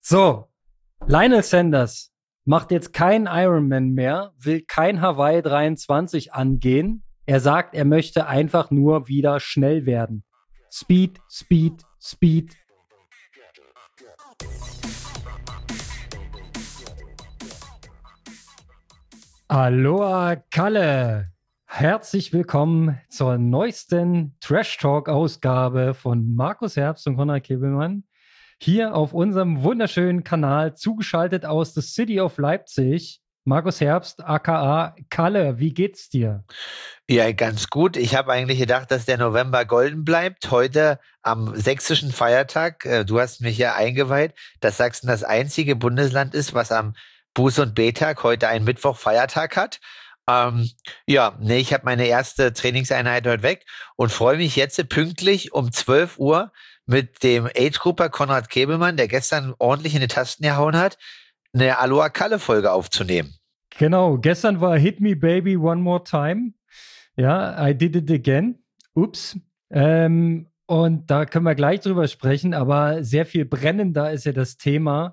So, Lionel Sanders macht jetzt keinen Ironman mehr, will kein Hawaii 23 angehen. Er sagt, er möchte einfach nur wieder schnell werden. Speed, Speed, Speed. Aloha Kalle. Herzlich willkommen zur neuesten Trash-Talk-Ausgabe von Markus Herbst und Konrad Kiebelmann. Hier auf unserem wunderschönen Kanal, zugeschaltet aus der City of Leipzig. Markus Herbst, aka Kalle, wie geht's dir? Ja, ganz gut. Ich habe eigentlich gedacht, dass der November golden bleibt. Heute am sächsischen Feiertag, du hast mich ja eingeweiht, dass Sachsen das einzige Bundesland ist, was am Buß- und B-Tag heute einen Mittwoch Feiertag hat. Ich habe meine erste Trainingseinheit heute weg und freue mich jetzt pünktlich um 12 Uhr mit dem Age-Grupper Konrad Kiebelmann, der gestern ordentlich in die Tasten gehauen hat, eine Aloha Kalle-Folge aufzunehmen. Genau, gestern war Hit Me Baby One More Time. Ja, I did it again. Ups. Und da können wir gleich drüber sprechen, aber sehr viel brennender ist ja das Thema.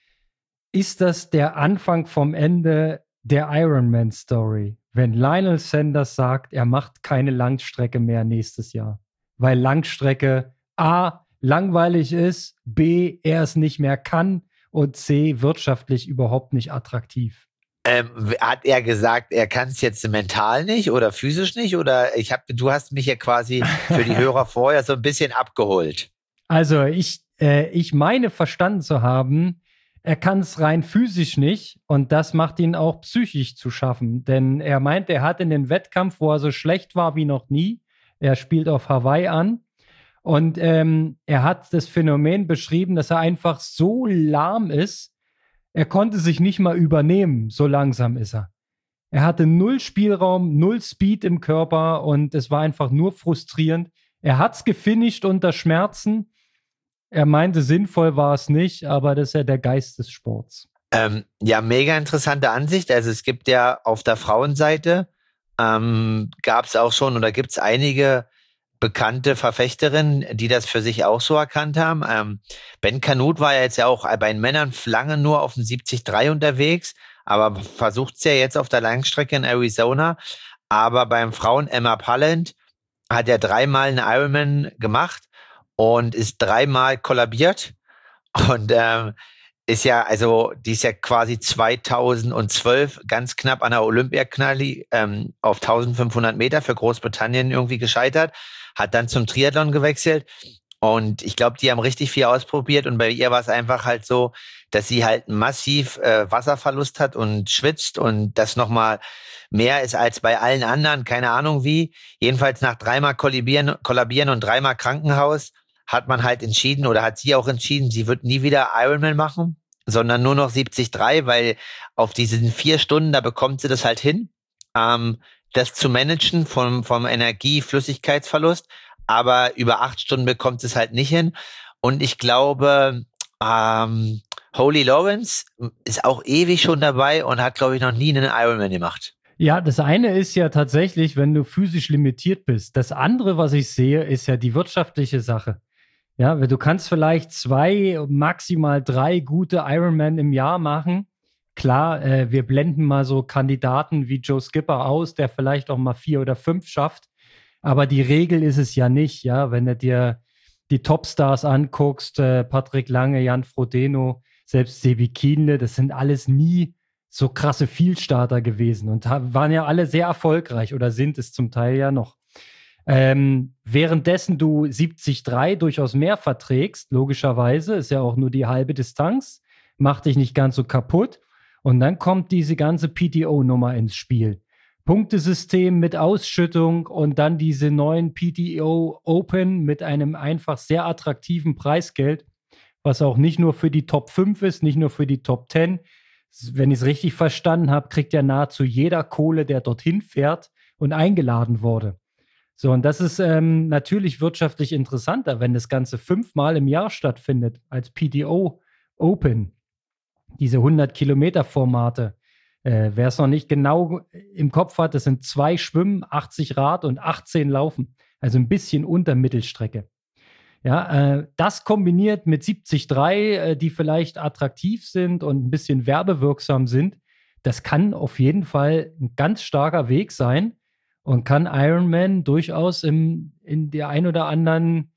Ist das der Anfang vom Ende der Ironman-Story? Wenn Lionel Sanders sagt, er macht keine Langstrecke mehr nächstes Jahr, weil Langstrecke A, langweilig ist, B, er es nicht mehr kann und C, wirtschaftlich überhaupt nicht attraktiv. Hat er gesagt, er kann es jetzt mental nicht oder physisch nicht? Oder du hast mich ja quasi für die Hörer vorher so ein bisschen abgeholt. Also ich meine verstanden zu haben, er kann es rein physisch nicht und das macht ihn auch psychisch zu schaffen. Denn er meint, er hat in den Wettkampf, wo er so schlecht war wie noch nie, er spielt auf Hawaii an und er hat das Phänomen beschrieben, dass er einfach so lahm ist, er konnte sich nicht mal übernehmen, so langsam ist er. Er hatte null Spielraum, null Speed im Körper und es war einfach nur frustrierend. Er hat's gefinisht unter Schmerzen. Er meinte, sinnvoll war es nicht, aber das ist ja der Geist des Sports. Mega interessante Ansicht. Also es gibt ja auf der Frauenseite, gab es auch schon oder gibt es einige bekannte Verfechterinnen, die das für sich auch so erkannt haben. Ben Kanute war ja jetzt ja auch bei den Männern lange nur auf dem 73 unterwegs, aber versucht es ja jetzt auf der Langstrecke in Arizona. Aber beim Frauen Emma Pallant hat er 3-mal einen Ironman gemacht und ist 3-mal kollabiert und die ist ja quasi 2012 ganz knapp an der Olympiaknalli auf 1500 Meter für Großbritannien irgendwie gescheitert, hat dann zum Triathlon gewechselt und ich glaube, die haben richtig viel ausprobiert und bei ihr war es einfach halt so, dass sie halt massiv Wasserverlust hat und schwitzt und das nochmal mehr ist als bei allen anderen, keine Ahnung wie. Jedenfalls nach 3-mal kollabieren und 3-mal Krankenhaus hat man halt entschieden oder hat sie auch entschieden, sie wird nie wieder Ironman machen, sondern nur noch 73, weil auf diesen 4 Stunden, da bekommt sie das halt hin, das zu managen vom Energie-Flüssigkeitsverlust, aber über 8 Stunden bekommt es halt nicht hin. Und ich glaube, Holly Lawrence ist auch ewig schon dabei und hat, glaube ich, noch nie einen Ironman gemacht. Ja, das eine ist ja tatsächlich, wenn du physisch limitiert bist. Das andere, was ich sehe, ist ja die wirtschaftliche Sache. Ja, du kannst vielleicht 2, maximal 3 gute Ironman im Jahr machen. Klar, wir blenden mal so Kandidaten wie Joe Skipper aus, der vielleicht auch mal 4 oder 5 schafft. Aber die Regel ist es ja nicht, ja. Wenn du dir die Topstars anguckst, Patrick Lange, Jan Frodeno, selbst Sebi Kienle, das sind alles nie so krasse Vielstarter gewesen und waren ja alle sehr erfolgreich oder sind es zum Teil ja noch. Währenddessen du 73 durchaus mehr verträgst, logischerweise, ist ja auch nur die halbe Distanz, macht dich nicht ganz so kaputt. Und dann kommt diese ganze PTO-Nummer ins Spiel. Punktesystem mit Ausschüttung und dann diese neuen PTO Open mit einem einfach sehr attraktiven Preisgeld, was auch nicht nur für die Top 5 ist, nicht nur für die Top 10. Wenn ich es richtig verstanden habe, kriegt ja nahezu jeder Kohle, der dorthin fährt und eingeladen wurde. So, und das ist natürlich wirtschaftlich interessanter, wenn das Ganze 5-mal im Jahr stattfindet, als PTO Open. Diese 100-Kilometer-Formate. Wer es noch nicht genau im Kopf hat, das sind 2 Schwimmen, 80 Rad und 18 Laufen. Also ein bisschen unter Mittelstrecke. Ja, das kombiniert mit 73, die vielleicht attraktiv sind und ein bisschen werbewirksam sind, das kann auf jeden Fall ein ganz starker Weg sein und kann Ironman durchaus in der ein oder anderen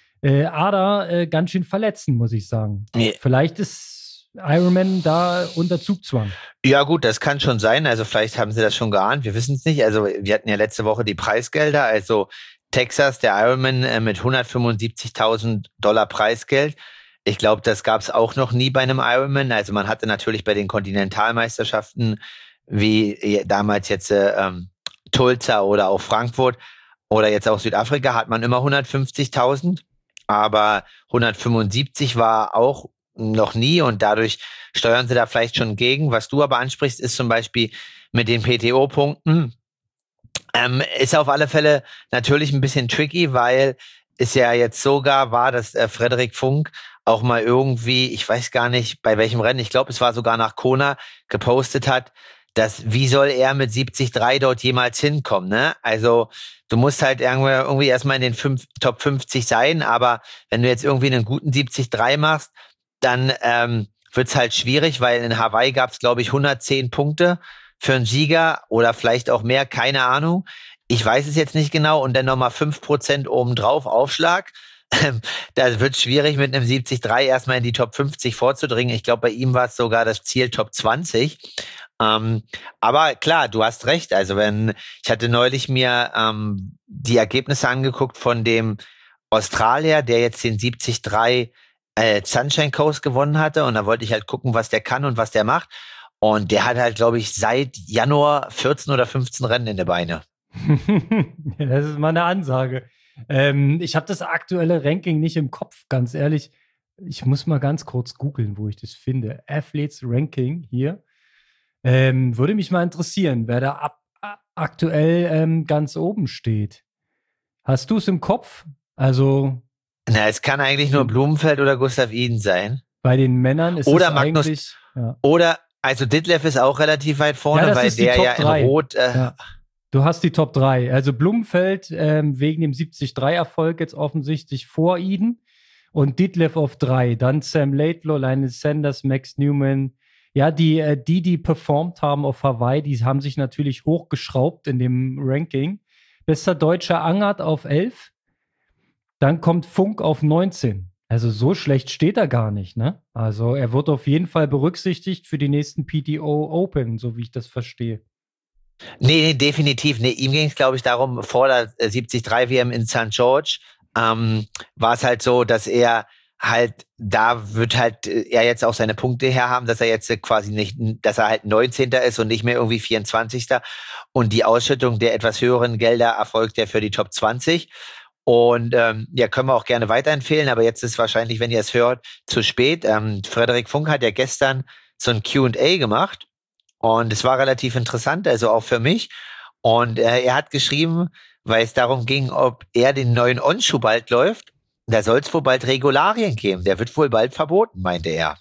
Ader ganz schön verletzen, muss ich sagen. Nee. Vielleicht ist Ironman da unter Zugzwang. Ja gut, das kann schon sein. Also vielleicht haben sie das schon geahnt. Wir wissen es nicht. Also wir hatten ja letzte Woche die Preisgelder. Also Texas, der Ironman mit $175.000 Preisgeld. Ich glaube, das gab es auch noch nie bei einem Ironman. Also man hatte natürlich bei den Kontinentalmeisterschaften wie damals jetzt Tulsa oder auch Frankfurt oder jetzt auch Südafrika hat man immer 150.000. Aber 175 war auch noch nie und dadurch steuern sie da vielleicht schon gegen. Was du aber ansprichst, ist zum Beispiel mit den PTO-Punkten. Ist auf alle Fälle natürlich ein bisschen tricky, weil es ja jetzt sogar war, dass Frederik Funk auch mal irgendwie, ich weiß gar nicht bei welchem Rennen, ich glaube es war sogar nach Kona, gepostet hat, dass wie soll er mit 73 dort jemals hinkommen, ne? Also du musst halt irgendwie erstmal in den Top 50 sein, aber wenn du jetzt irgendwie einen guten 73 machst, dann wird's halt schwierig, weil in Hawaii gab's glaube ich 110 Punkte für einen Sieger oder vielleicht auch mehr, keine Ahnung. Ich weiß es jetzt nicht genau und dann nochmal 5% obendrauf Aufschlag. Da wird es schwierig, mit einem 73 erstmal in die Top 50 vorzudringen. Ich glaube, bei ihm war es sogar das Ziel Top 20. Aber klar, du hast recht. Also ich hatte neulich mir die Ergebnisse angeguckt von dem Australier, der jetzt den 73 Sunshine Coast gewonnen hatte. Und da wollte ich halt gucken, was der kann und was der macht. Und der hat halt, glaube ich, seit Januar 14 oder 15 Rennen in der Beine. Das ist mal eine Ansage. Ich habe das aktuelle Ranking nicht im Kopf, ganz ehrlich. Ich muss mal ganz kurz googeln, wo ich das finde. Athletes Ranking hier. Würde mich mal interessieren, wer da aktuell ganz oben steht. Hast du es im Kopf? Also. Na, es kann eigentlich nur Blumenfeld oder Gustav Iden sein. Bei den Männern ist oder es Magnus, eigentlich. Ja. Oder, also Ditlev ist auch relativ weit vorne, weil der ja in Rot. Ja. Du hast die Top 3. Also Blumenfeld wegen dem 73-Erfolg jetzt offensichtlich vor Iden und Ditlev auf 3. Dann Sam Laidlaw, Linus Sanders, Max Newman. Ja, die performt haben auf Hawaii, die haben sich natürlich hochgeschraubt in dem Ranking. Bester Deutscher Angert auf 11. Dann kommt Funk auf 19. Also so schlecht steht er gar nicht, ne? Also er wird auf jeden Fall berücksichtigt für die nächsten PTO Open, so wie ich das verstehe. Nee, definitiv. Nee, ihm ging es, glaube ich, darum, vor der 73 WM in St. George war es halt so, dass er halt, da wird halt er jetzt auch seine Punkte herhaben, dass er jetzt quasi nicht, dass er halt 19. ist und nicht mehr irgendwie 24. Und die Ausschüttung der etwas höheren Gelder erfolgt ja für die Top 20. Und ja, können wir auch gerne weiterempfehlen, aber jetzt ist wahrscheinlich, wenn ihr es hört, zu spät. Frederik Funk hat ja gestern so ein Q&A gemacht. Und es war relativ interessant, also auch für mich. Und er hat geschrieben, weil es darum ging, ob er den neuen On-Schuh bald läuft. Da soll es wohl bald Regularien geben. Der wird wohl bald verboten, meinte er.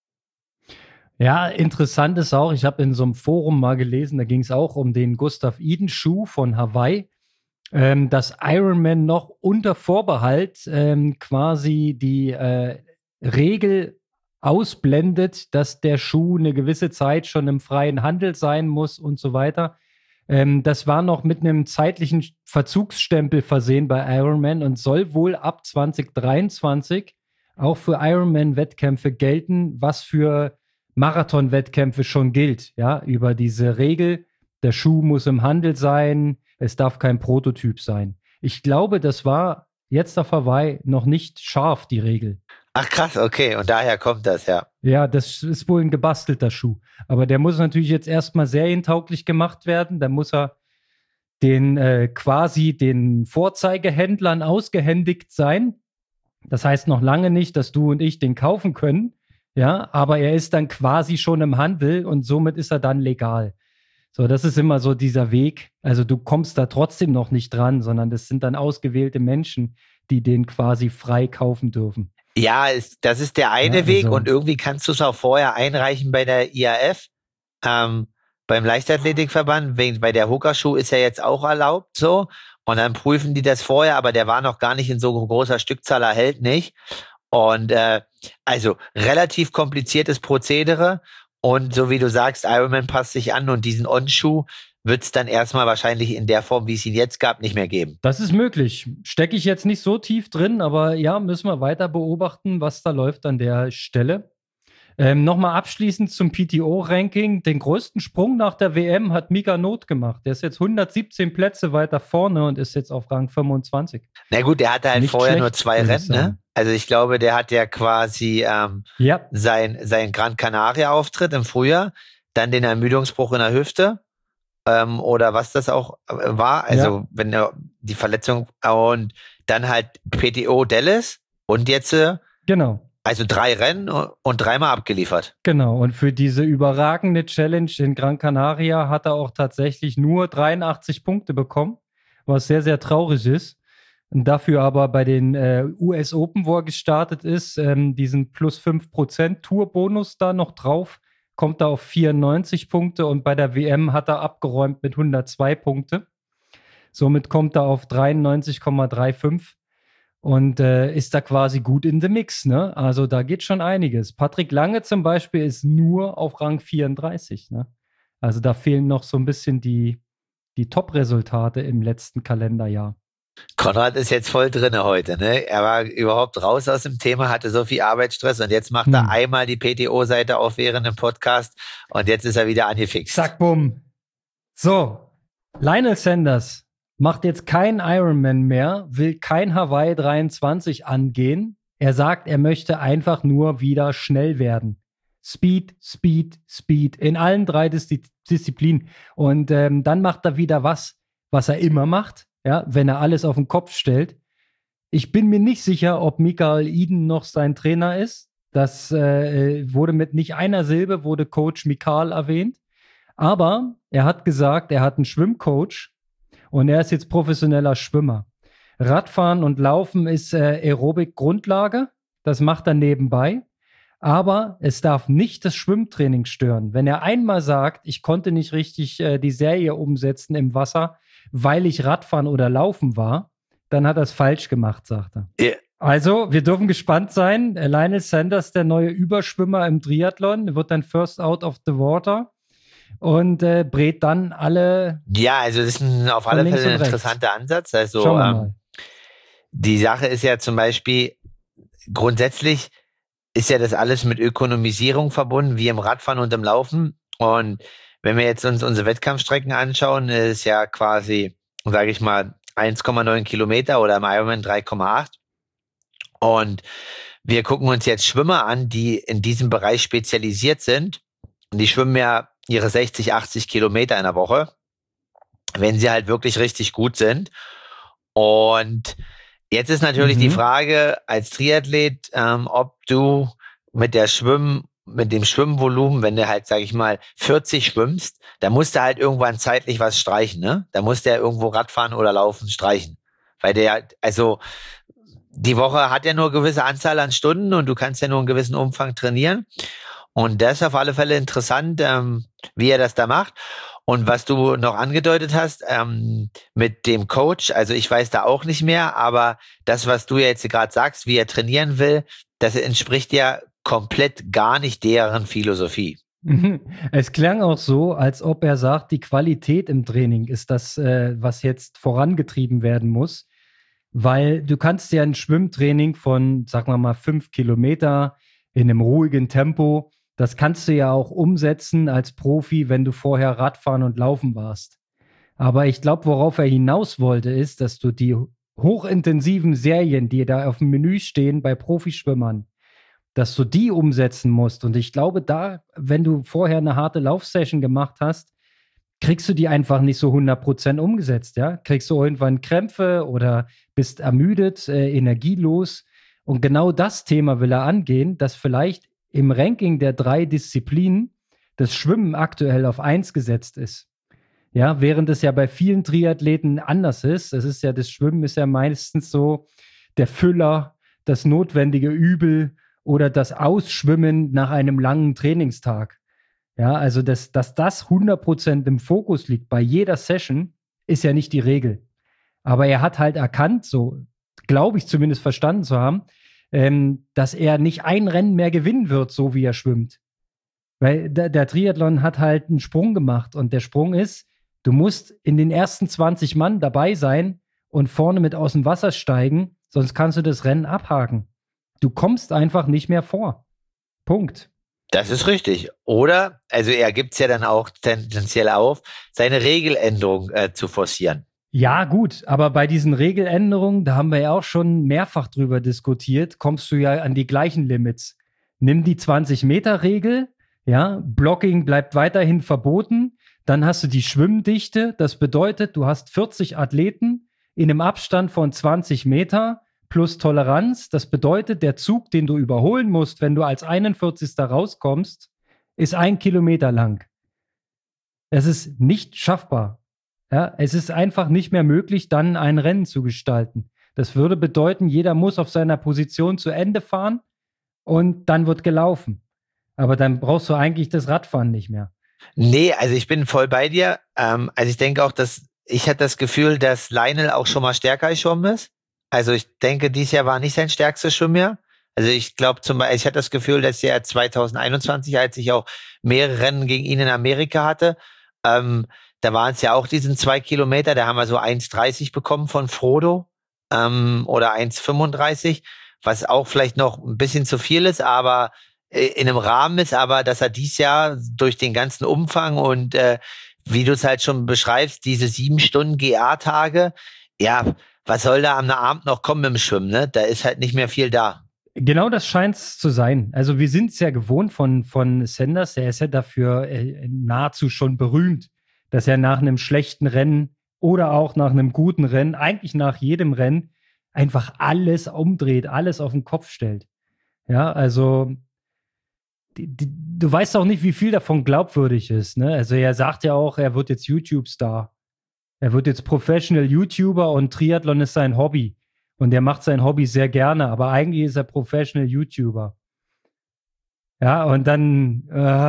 Ja, interessant ist auch, ich habe in so einem Forum mal gelesen, da ging es auch um den Gustav Iden-Schuh von Hawaii, dass Ironman noch unter Vorbehalt quasi die Regel ausblendet, dass der Schuh eine gewisse Zeit schon im freien Handel sein muss und so weiter. Das war noch mit einem zeitlichen Verzugsstempel versehen bei Ironman und soll wohl ab 2023 auch für Ironman-Wettkämpfe gelten, was für Marathon-Wettkämpfe schon gilt. Ja, über diese Regel, der Schuh muss im Handel sein, es darf kein Prototyp sein. Ich glaube, das war jetzt auf Hawaii noch nicht scharf, die Regel. Ach krass, okay, und daher kommt das, ja. Ja, das ist wohl ein gebastelter Schuh. Aber der muss natürlich jetzt erstmal serientauglich gemacht werden. Da muss er quasi den Vorzeigehändlern ausgehändigt sein. Das heißt noch lange nicht, dass du und ich den kaufen können. Ja, aber er ist dann quasi schon im Handel und somit ist er dann legal. So, das ist immer so dieser Weg. Also du kommst da trotzdem noch nicht dran, sondern das sind dann ausgewählte Menschen, die den quasi frei kaufen dürfen. Ja, das ist der eine Weg und irgendwie kannst du es auch vorher einreichen bei der IAF, beim Leichtathletikverband, bei der Hoka-Schuh ist ja jetzt auch erlaubt so und dann prüfen die das vorher, aber der war noch gar nicht in so großer Stückzahl erhältlich. Und also relativ kompliziertes Prozedere. Und so wie du sagst, Ironman passt sich an und diesen On-Schuh wird es dann erstmal wahrscheinlich in der Form, wie es ihn jetzt gab, nicht mehr geben. Das ist möglich. Stecke ich jetzt nicht so tief drin, aber ja, müssen wir weiter beobachten, was da läuft an der Stelle. Nochmal abschließend zum PTO-Ranking. Den größten Sprung nach der WM hat Mika Not gemacht. Der ist jetzt 117 Plätze weiter vorne und ist jetzt auf Rang 25. Na gut, der hatte halt Nicht vorher schlecht, nur 2 würde ich Rennen, ne? sagen. Also ich glaube, der hat ja quasi Ja, sein Gran Canaria-Auftritt im Frühjahr, dann den Ermüdungsbruch in der Hüfte oder was das auch war. Also wenn er die Verletzung und dann halt PTO Dallas und jetzt genau. also 3 Rennen und 3-mal abgeliefert. Genau, und für diese überragende Challenge in Gran Canaria hat er auch tatsächlich nur 83 Punkte bekommen, was sehr, sehr traurig ist. Und dafür aber bei den US Open, wo er gestartet ist, diesen plus 5% Tour-Bonus da noch drauf, kommt er auf 94 Punkte und bei der WM hat er abgeräumt mit 102 Punkte. Somit kommt er auf 93,35 und ist da quasi gut in the Mix, ne? Also da geht schon einiges. Patrick Lange zum Beispiel ist nur auf Rang 34, ne? Also da fehlen noch so ein bisschen die Top-Resultate im letzten Kalenderjahr. Konrad ist jetzt voll drinne heute, ne? Er war überhaupt raus aus dem Thema, hatte so viel Arbeitsstress und jetzt macht er einmal die PTO-Seite auf während dem Podcast und jetzt ist er wieder angefixt. Zack, bumm. So, Lionel Sanders macht jetzt keinen Ironman mehr, will kein Hawaii 23 angehen. Er sagt, er möchte einfach nur wieder schnell werden. Speed, Speed, Speed in allen 3 Disziplinen. Und dann macht er wieder was er immer macht, ja, wenn er alles auf den Kopf stellt. Ich bin mir nicht sicher, ob Michael Eden noch sein Trainer ist. Das wurde mit nicht einer Silbe, wurde Coach Michael erwähnt. Aber er hat gesagt, er hat einen Schwimmcoach und er ist jetzt professioneller Schwimmer. Radfahren und Laufen ist Aerobic-Grundlage. Das macht er nebenbei. Aber es darf nicht das Schwimmtraining stören. Wenn er einmal sagt, ich konnte nicht richtig die Serie umsetzen im Wasser, weil ich Radfahren oder Laufen war, dann hat er es falsch gemacht, sagt er. Yeah. Also, wir dürfen gespannt sein. Lionel Sanders, der neue Überschwimmer im Triathlon, wird dann First Out of the Water und brät dann alle. Ja, also das ist auf alle Fälle ein interessanter Ansatz. Also Schauen wir mal. Die Sache ist ja zum Beispiel, grundsätzlich ist ja das alles mit Ökonomisierung verbunden, wie im Radfahren und im Laufen. Und wenn wir jetzt uns unsere Wettkampfstrecken anschauen, ist ja quasi, sage ich mal, 1,9 Kilometer oder im Ironman 3,8. Und wir gucken uns jetzt Schwimmer an, die in diesem Bereich spezialisiert sind. Und die schwimmen ja ihre 60, 80 Kilometer in der Woche, wenn sie halt wirklich richtig gut sind. Und jetzt ist natürlich die Frage als Triathlet, ob du mit dem Schwimmvolumen, wenn du halt, sag ich mal, 40 schwimmst, da musst du halt irgendwann zeitlich was streichen, ne? Da musst du ja irgendwo Radfahren oder Laufen streichen. Weil also die Woche hat ja nur eine gewisse Anzahl an Stunden und du kannst ja nur einen gewissen Umfang trainieren. Und das ist auf alle Fälle interessant, wie er das da macht. Und was du noch angedeutet hast mit dem Coach, also ich weiß da auch nicht mehr, aber das, was du jetzt gerade sagst, wie er trainieren will, das entspricht ja komplett gar nicht deren Philosophie. Es klang auch so, als ob er sagt, die Qualität im Training ist das, was jetzt vorangetrieben werden muss. Weil du kannst ja ein Schwimmtraining von, sagen wir mal, 5 Kilometer in einem ruhigen Tempo, das kannst du ja auch umsetzen als Profi, wenn du vorher Radfahren und Laufen warst. Aber ich glaube, worauf er hinaus wollte, ist, dass du die hochintensiven Serien, die da auf dem Menü stehen bei Profischwimmern, dass du die umsetzen musst. Und ich glaube, da, wenn du vorher eine harte Laufsession gemacht hast, kriegst du die einfach nicht so 100% umgesetzt, ja? Kriegst du irgendwann Krämpfe oder bist ermüdet, energielos. Und genau das Thema will er angehen, dass vielleicht im Ranking der 3 Disziplinen das Schwimmen aktuell auf 1 gesetzt ist. Ja, während es ja bei vielen Triathleten anders ist. Das Schwimmen ist ja meistens so der Füller, das notwendige Übel oder das Ausschwimmen nach einem langen Trainingstag. Ja, also dass das 100% im Fokus liegt bei jeder Session, ist ja nicht die Regel. Aber er hat halt erkannt, so glaube ich zumindest verstanden zu haben, dass er nicht ein Rennen mehr gewinnen wird, so wie er schwimmt. Weil der Triathlon hat halt einen Sprung gemacht und der Sprung ist, du musst in den ersten 20 Mann dabei sein und vorne mit aus dem Wasser steigen, sonst kannst du das Rennen abhaken. Du kommst einfach nicht mehr vor. Punkt. Das ist richtig. Oder, also er gibt es ja dann auch tendenziell auf, seine Regeländerung zu forcieren. Ja, gut, aber bei diesen Regeländerungen, da haben wir ja auch schon mehrfach drüber diskutiert, kommst du ja an die gleichen Limits. Nimm die 20-Meter-Regel, ja, Blocking bleibt weiterhin verboten, dann hast du die Schwimmdichte, das bedeutet, du hast 40 Athleten in einem Abstand von 20 Meter plus Toleranz, das bedeutet, der Zug, den du überholen musst, wenn du als 41. rauskommst, ist 1 Kilometer lang. Es ist nicht schaffbar. Ja, es ist einfach nicht mehr möglich, dann ein Rennen zu gestalten. Das würde bedeuten, jeder muss auf seiner Position zu Ende fahren und dann wird gelaufen. Aber dann brauchst du eigentlich das Radfahren nicht mehr. Nee, also ich bin voll bei dir. Also ich denke auch, ich hatte das Gefühl, dass Lionel auch schon mal stärker geschwommen ist. Also ich denke, dieses Jahr war nicht sein stärkstes Schwimmjahr. Also ich glaube zum Beispiel, ich hatte das Gefühl, dass er 2021, als ich auch mehrere Rennen gegen ihn in Amerika hatte, da waren es ja auch diesen 2 Kilometer, da haben wir so 1,30 bekommen von Frodo oder 1,35, was auch vielleicht noch ein bisschen zu viel ist, aber in einem Rahmen ist, aber dass er dieses Jahr durch den ganzen Umfang und wie du es halt schon beschreibst, diese 7 Stunden GA-Tage, ja, was soll da am Abend noch kommen im Schwimmen, ne? Da ist halt nicht mehr viel da. Genau das scheint es zu sein. Also wir sind es ja gewohnt von Sanders, er ist ja dafür nahezu schon berühmt, dass er nach einem schlechten Rennen oder auch nach einem guten Rennen, eigentlich nach jedem Rennen, einfach alles umdreht, alles auf den Kopf stellt. Ja, also du weißt auch nicht, wie viel davon glaubwürdig ist. Ne? Also er sagt ja auch, er wird jetzt YouTube-Star. Er wird jetzt Professional YouTuber und Triathlon ist sein Hobby. Und er macht sein Hobby sehr gerne, aber eigentlich ist er Professional YouTuber. Ja, und dann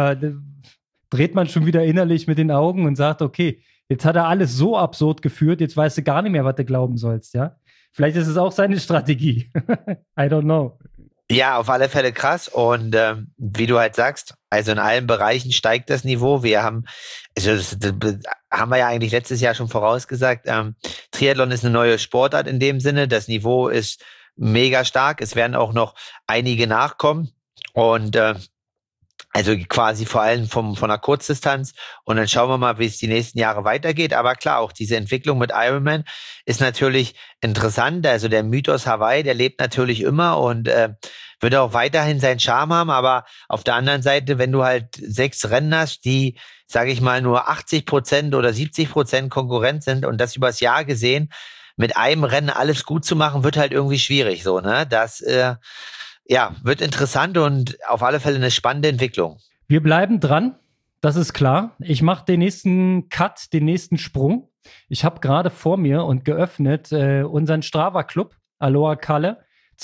dreht man schon wieder innerlich mit den Augen und sagt, okay, jetzt hat er alles so absurd geführt, jetzt weißt du gar nicht mehr, was du glauben sollst, ja? Vielleicht ist es auch seine Strategie. I don't know. Ja, auf alle Fälle krass. Und wie du halt sagst, also in allen Bereichen steigt das Niveau. Wir haben, also das haben wir ja eigentlich letztes Jahr schon vorausgesagt, Triathlon ist eine neue Sportart in dem Sinne. Das Niveau ist mega stark. Es werden auch noch einige nachkommen. Und also quasi vor allem von der Kurzdistanz. Und dann schauen wir mal, wie es die nächsten Jahre weitergeht. Aber klar, auch diese Entwicklung mit Ironman ist natürlich interessant. Also der Mythos Hawaii, der lebt natürlich immer und wird auch weiterhin seinen Charme haben. Aber auf der anderen Seite, wenn du halt 6 Rennen hast, die, sage ich mal, nur 80% oder 70% Konkurrent sind und das übers Jahr gesehen, mit einem Rennen alles gut zu machen, wird halt irgendwie schwierig. So, ne? Das ja, wird interessant und auf alle Fälle eine spannende Entwicklung. Wir bleiben dran, das ist klar. Ich mache den nächsten Cut, den nächsten Sprung. Ich habe gerade vor mir und geöffnet unseren Strava-Club, Aloha Kalle.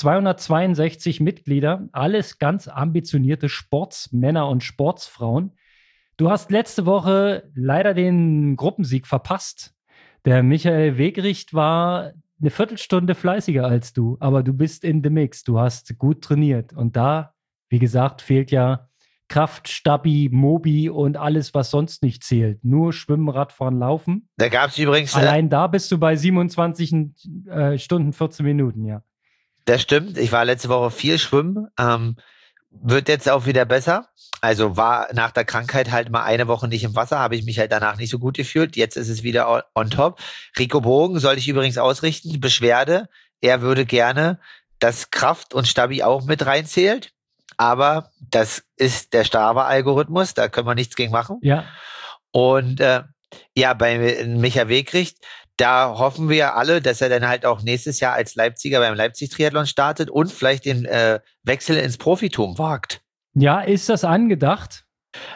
262 Mitglieder, alles ganz ambitionierte Sportsmänner und Sportsfrauen. Du hast letzte Woche leider den Gruppensieg verpasst. Der Michael Wegricht war eine Viertelstunde fleißiger als du, aber du bist in the mix, du hast gut trainiert und da, wie gesagt, fehlt ja Kraft, Stabi, Mobi und alles, was sonst nicht zählt. Nur Schwimmen, Radfahren, Laufen. Da gab es übrigens... Allein da bist du bei 27 Stunden, 14 Minuten, ja. Das stimmt, ich war letzte Woche viel schwimmen, wird jetzt auch wieder besser. Also war nach der Krankheit halt mal eine Woche nicht im Wasser, habe ich mich halt danach nicht so gut gefühlt. Jetzt ist es wieder on top. Rico Bogen soll ich übrigens ausrichten, Beschwerde. Er würde gerne, dass Kraft und Stabi auch mit reinzählt. Aber das ist der Strava-Algorithmus, da können wir nichts gegen machen. Ja. Und ja, bei Micha Wegricht, da hoffen wir alle, dass er dann halt auch nächstes Jahr als Leipziger beim Leipzig-Triathlon startet und vielleicht den Wechsel ins Profitum wagt. Ja, ist das angedacht?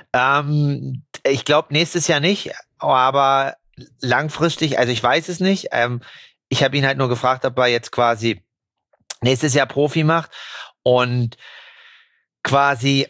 Ich glaube nächstes Jahr nicht, aber langfristig, also ich weiß es nicht. Ich habe ihn halt nur gefragt, ob er jetzt quasi nächstes Jahr Profi macht und quasi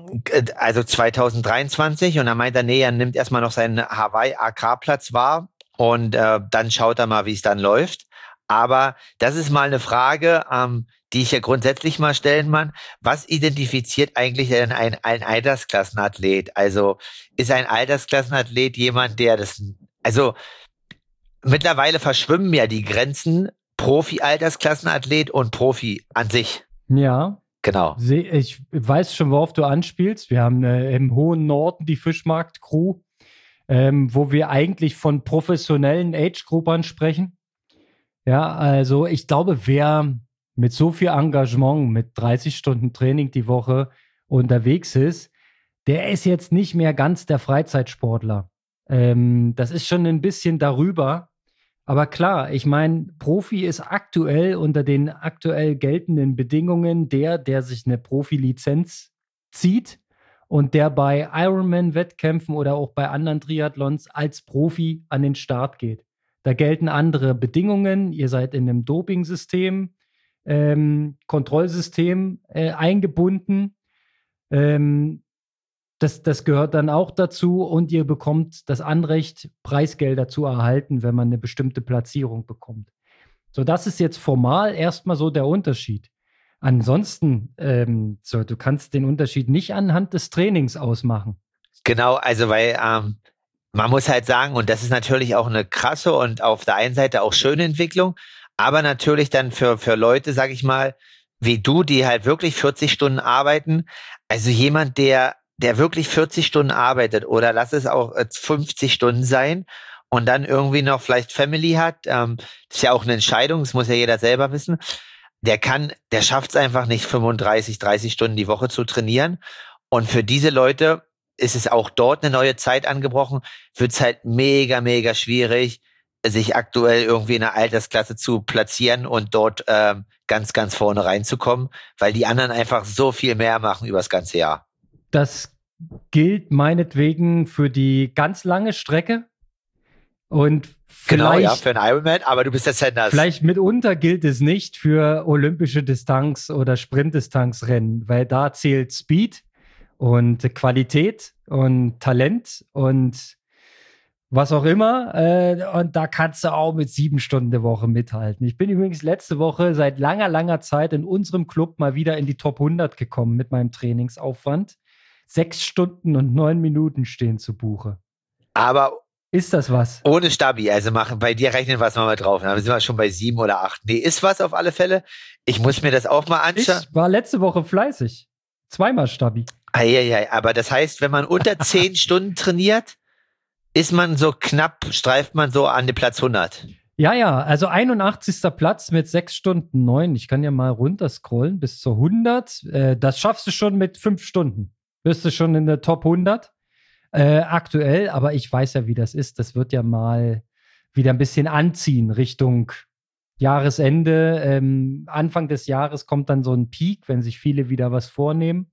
also 2023 und dann meint er, nee, er nimmt erstmal noch seinen Hawaii AK-Platz wahr und dann schaut er mal, wie es dann läuft. Aber das ist mal eine Frage, die ich ja grundsätzlich mal stellen kann. Was identifiziert eigentlich denn ein Altersklassenathlet? Also ist ein Altersklassenathlet jemand, also mittlerweile verschwimmen ja die Grenzen Profi-Altersklassenathlet und Profi an sich. Ja. Genau. Ich weiß schon, worauf du anspielst. Wir haben im hohen Norden die Fischmarkt-Crew, wo wir eigentlich von professionellen Age-Gruppern sprechen. Ja, also ich glaube, wer mit so viel Engagement, mit 30 Stunden Training die Woche unterwegs ist, der ist jetzt nicht mehr ganz der Freizeitsportler. Das ist schon ein bisschen darüber. Aber klar, ich meine, Profi ist aktuell unter den aktuell geltenden Bedingungen der sich eine Profilizenz zieht und der bei Ironman-Wettkämpfen oder auch bei anderen Triathlons als Profi an den Start geht. Da gelten andere Bedingungen. Ihr seid in einem Doping-System, Kontrollsystem eingebunden. Das gehört dann auch dazu und ihr bekommt das Anrecht, Preisgelder zu erhalten, wenn man eine bestimmte Platzierung bekommt. So, das ist jetzt formal erstmal so der Unterschied. Ansonsten, du kannst den Unterschied nicht anhand des Trainings ausmachen. Genau, also weil man muss halt sagen, und das ist natürlich auch eine krasse und auf der einen Seite auch schöne Entwicklung, aber natürlich dann für Leute, sag ich mal, wie du, die halt wirklich 40 Stunden arbeiten, also jemand, der wirklich 40 Stunden arbeitet oder lass es auch 50 Stunden sein und dann irgendwie noch vielleicht Family hat, das ist ja auch eine Entscheidung, das muss ja jeder selber wissen, der schafft es einfach nicht 35, 30 Stunden die Woche zu trainieren und für diese Leute ist es auch dort eine neue Zeit angebrochen, wird es halt mega, mega schwierig, sich aktuell irgendwie in einer Altersklasse zu platzieren und dort ganz, ganz vorne reinzukommen, weil die anderen einfach so viel mehr machen über das ganze Jahr. Das gilt meinetwegen für die ganz lange Strecke und genau, ja, für einen Ironman, aber du bist der Sanders. Vielleicht mitunter gilt es nicht für olympische Distanz- oder Sprintdistanzrennen, weil da zählt Speed und Qualität und Talent und was auch immer. Und da kannst du auch mit 7 Stunden der Woche mithalten. Ich bin übrigens letzte Woche seit langer, langer Zeit in unserem Club mal wieder in die Top 100 gekommen mit meinem Trainingsaufwand. 6 Stunden und 9 Minuten stehen zu Buche. Aber ist das was? Ohne Stabi, also bei dir rechnen wir es mal drauf. Dann sind wir schon bei 7 oder 8. Nee, ist was auf alle Fälle. Ich muss mir das auch mal anschauen. Ich war letzte Woche fleißig. 2-mal Stabi. Aber das heißt, wenn man unter 10 Stunden trainiert, ist man so knapp, streift man so an den Platz 100. Ja, also 81. Platz mit 6 Stunden 9. Ich kann ja mal runterscrollen bis zur 100. Das schaffst du schon mit 5 Stunden. Bist du schon in der Top 100 aktuell, aber ich weiß ja, wie das ist. Das wird ja mal wieder ein bisschen anziehen Richtung Jahresende. Anfang des Jahres kommt dann so ein Peak, wenn sich viele wieder was vornehmen.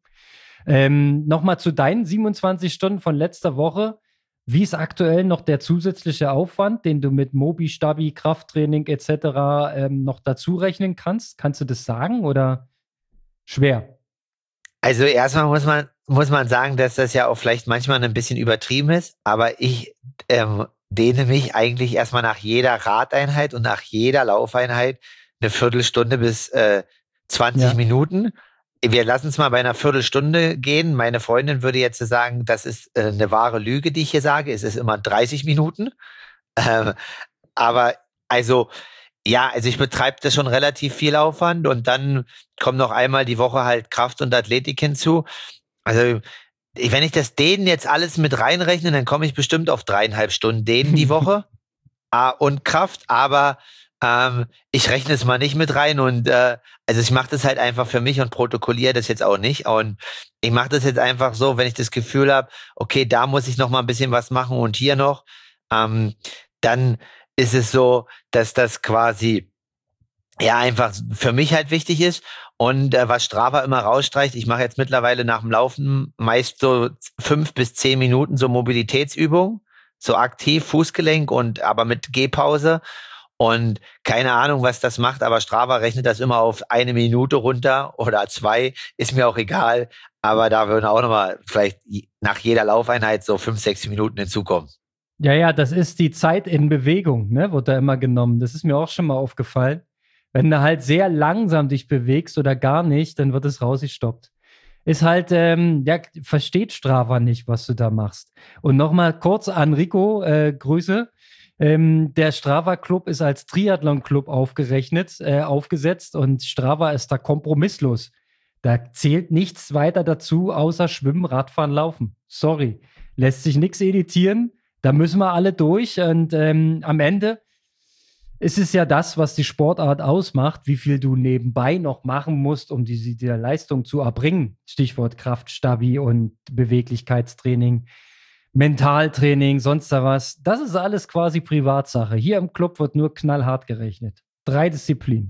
Nochmal zu deinen 27 Stunden von letzter Woche. Wie ist aktuell noch der zusätzliche Aufwand, den du mit Mobi, Stabi, Krafttraining etc. Noch dazu rechnen kannst? Kannst du das sagen oder schwer? Also erstmal muss man sagen, dass das ja auch vielleicht manchmal ein bisschen übertrieben ist, aber ich dehne mich eigentlich erstmal nach jeder Radeinheit und nach jeder Laufeinheit eine Viertelstunde bis 20 Minuten. Wir lassen es mal bei einer Viertelstunde gehen. Meine Freundin würde jetzt sagen, das ist eine wahre Lüge, die ich hier sage. Es ist immer 30 Minuten. Aber also ich betreibe da schon relativ viel Aufwand und dann kommt noch einmal die Woche halt Kraft und Athletik hinzu. Also wenn ich das Dehnen jetzt alles mit reinrechne, dann komme ich bestimmt auf 3,5 Stunden Dehnen die Woche und Kraft, aber ich rechne es mal nicht mit rein und also ich mache das halt einfach für mich und protokolliere das jetzt auch nicht und ich mache das jetzt einfach so, wenn ich das Gefühl habe, okay, da muss ich noch mal ein bisschen was machen und hier noch, dann ist es so, dass das quasi einfach für mich halt wichtig ist und was Strava immer rausstreicht, ich mache jetzt mittlerweile nach dem Laufen meist so 5 bis 10 Minuten so Mobilitätsübungen, so aktiv Fußgelenk und aber mit Gehpause. Und keine Ahnung, was das macht, aber Strava rechnet das immer auf 1 Minute runter oder 2, ist mir auch egal. Aber da würden auch nochmal vielleicht nach jeder Laufeinheit so 5, 6 Minuten hinzukommen. Ja, ja, das ist die Zeit in Bewegung, ne, wird da immer genommen. Das ist mir auch schon mal aufgefallen. Wenn du halt sehr langsam dich bewegst oder gar nicht, dann wird es rausgestoppt. Ist halt, ja, versteht Strava nicht, was du da machst. Und nochmal kurz an Rico, Grüße. Der Strava-Club ist als Triathlon-Club aufgesetzt und Strava ist da kompromisslos. Da zählt nichts weiter dazu, außer Schwimmen, Radfahren, Laufen. Sorry. Lässt sich nichts editieren. Da müssen wir alle durch. Und am Ende ist es ja das, was die Sportart ausmacht, wie viel du nebenbei noch machen musst, um diese Leistung zu erbringen. Stichwort Kraft, Stabi und Beweglichkeitstraining, Mentaltraining, sonst da was. Das ist alles quasi Privatsache. Hier im Club wird nur knallhart gerechnet. 3 Disziplinen.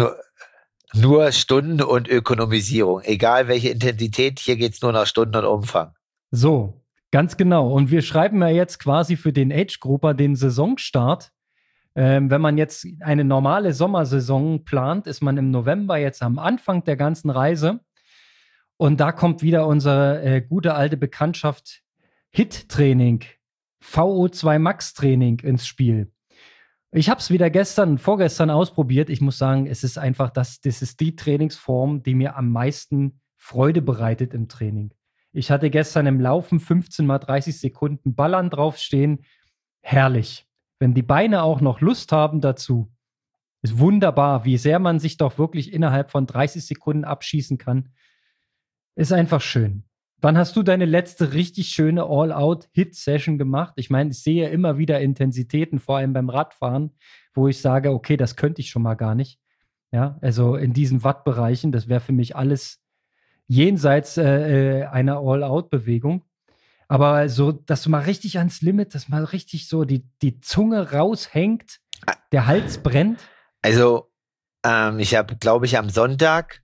Nur Stunden und Ökonomisierung. Egal welche Intensität, hier geht es nur nach Stunden und Umfang. So, ganz genau. Und wir schreiben ja jetzt quasi für den Age-Grupper den Saisonstart. Wenn man jetzt eine normale Sommersaison plant, ist man im November jetzt am Anfang der ganzen Reise. Und da kommt wieder unsere gute alte Bekanntschaft HIIT-Training, VO2 Max-Training ins Spiel. Ich habe es wieder vorgestern ausprobiert. Ich muss sagen, es ist einfach, das ist die Trainingsform, die mir am meisten Freude bereitet im Training. Ich hatte gestern im Laufen 15 mal 30 Sekunden Ballern draufstehen. Herrlich. Wenn die Beine auch noch Lust haben dazu, ist wunderbar, wie sehr man sich doch wirklich innerhalb von 30 Sekunden abschießen kann. Ist einfach schön. Wann hast du deine letzte richtig schöne All-Out-Hit-Session gemacht? Ich meine, ich sehe immer wieder Intensitäten, vor allem beim Radfahren, wo ich sage, okay, das könnte ich schon mal gar nicht. Ja, also in diesen Wattbereichen, das wäre für mich alles jenseits einer All-Out-Bewegung. Aber so, dass du mal richtig ans Limit, dass mal richtig so die Zunge raushängt, der Hals brennt. Also, ich habe, glaube ich, am Sonntag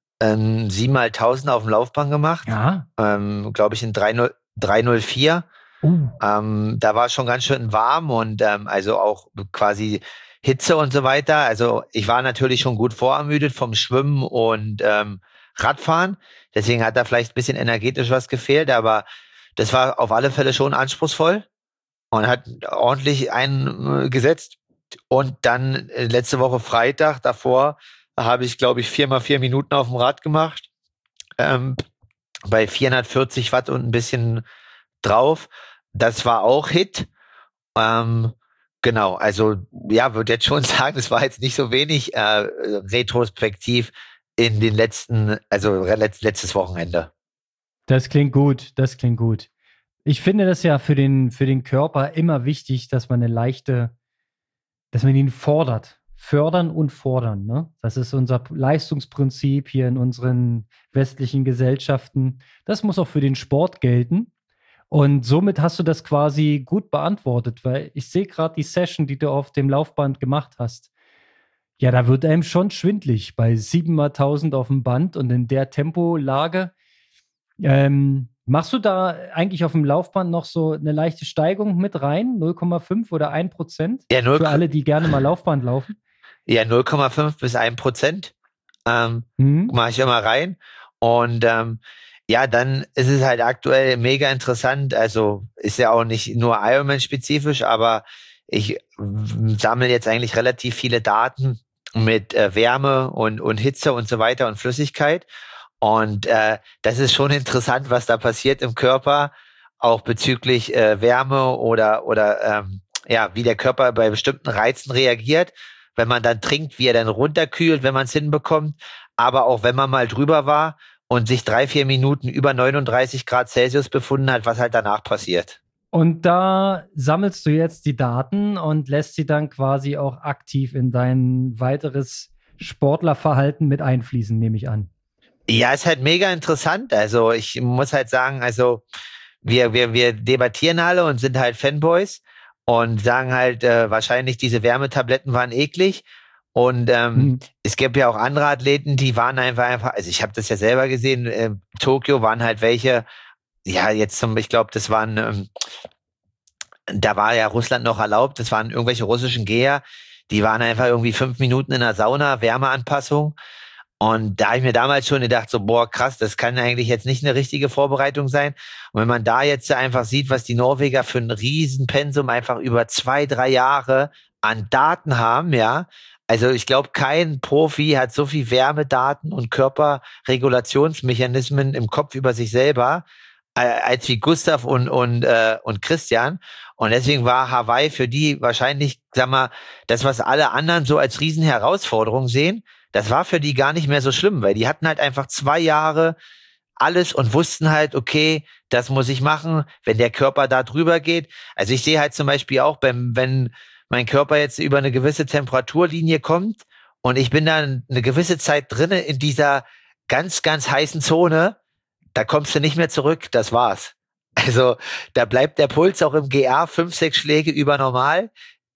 7 mal 1000 auf dem Laufband gemacht. Ja. Glaube ich, in 304. Da war es schon ganz schön warm und also auch quasi Hitze und so weiter. Also ich war natürlich schon gut vorermüdet vom Schwimmen und Radfahren. Deswegen hat da vielleicht ein bisschen energetisch was gefehlt, aber das war auf alle Fälle schon anspruchsvoll und hat ordentlich eingesetzt. Und dann letzte Woche Freitag davor habe ich, glaube ich, 4 mal 4 Minuten auf dem Rad gemacht. Bei 440 Watt und ein bisschen drauf. Das war auch Hit. Genau, also ja, würde jetzt schon sagen, es war jetzt nicht so wenig retrospektiv in den letztes Wochenende. Das klingt gut, das klingt gut. Ich finde das ja für den Körper immer wichtig, dass man dass man ihn fordert. Fördern und fordern, ne? Das ist unser Leistungsprinzip hier in unseren westlichen Gesellschaften. Das muss auch für den Sport gelten. Und somit hast du das quasi gut beantwortet, weil ich sehe gerade die Session, die du auf dem Laufband gemacht hast. Ja, da wird einem schon schwindlig bei 7 mal 1000 auf dem Band und in der Tempolage. Machst du da eigentlich auf dem Laufband noch so eine leichte Steigung mit rein? 0,5 oder 1%? Ja, für alle, die gerne mal Laufband laufen? Ja, 0,5 bis 1% mache ich immer rein. Und ja, dann ist es halt aktuell mega interessant. Also ist ja auch nicht nur Ironman-spezifisch, aber ich sammle jetzt eigentlich relativ viele Daten mit Wärme und Hitze und so weiter und Flüssigkeit. Und das ist schon interessant, was da passiert im Körper, auch bezüglich Wärme oder ja, wie der Körper bei bestimmten Reizen reagiert. Wenn man dann trinkt, wie er dann runterkühlt, wenn man es hinbekommt. Aber auch wenn man mal drüber war und sich 3-4 Minuten über 39 Grad Celsius befunden hat, was halt danach passiert. Und da sammelst du jetzt die Daten und lässt sie dann quasi auch aktiv in dein weiteres Sportlerverhalten mit einfließen, nehme ich an. Ja, ist halt mega interessant. Also ich muss halt sagen, also wir debattieren alle und sind halt Fanboys und sagen halt, wahrscheinlich diese Wärmetabletten waren eklig. Und es gibt ja auch andere Athleten, die waren einfach, also ich habe das ja selber gesehen, Tokio waren halt welche, ja, ich glaube, das waren, da war ja Russland noch erlaubt, das waren irgendwelche russischen Geher, die waren einfach irgendwie 5 Minuten in der Sauna, Wärmeanpassung. Und da habe ich mir damals schon gedacht, so, boah, krass, das kann eigentlich jetzt nicht eine richtige Vorbereitung sein. Und wenn man da jetzt einfach sieht, was die Norweger für ein Riesenpensum einfach über 2-3 Jahre an Daten haben, ja. Also ich glaube, kein Profi hat so viel Wärmedaten und Körperregulationsmechanismen im Kopf über sich selber, als wie Gustav und Christian. Und deswegen war Hawaii für die wahrscheinlich, sag mal, das, was alle anderen so als Riesenherausforderung sehen, das war für die gar nicht mehr so schlimm, weil die hatten halt einfach 2 Jahre alles und wussten halt, okay, das muss ich machen, wenn der Körper da drüber geht. Also ich sehe halt zum Beispiel auch, wenn mein Körper jetzt über eine gewisse Temperaturlinie kommt und ich bin dann eine gewisse Zeit drinne in dieser ganz, ganz heißen Zone, da kommst du nicht mehr zurück, das war's. Also da bleibt der Puls auch im GR 5-6 Schläge über normal.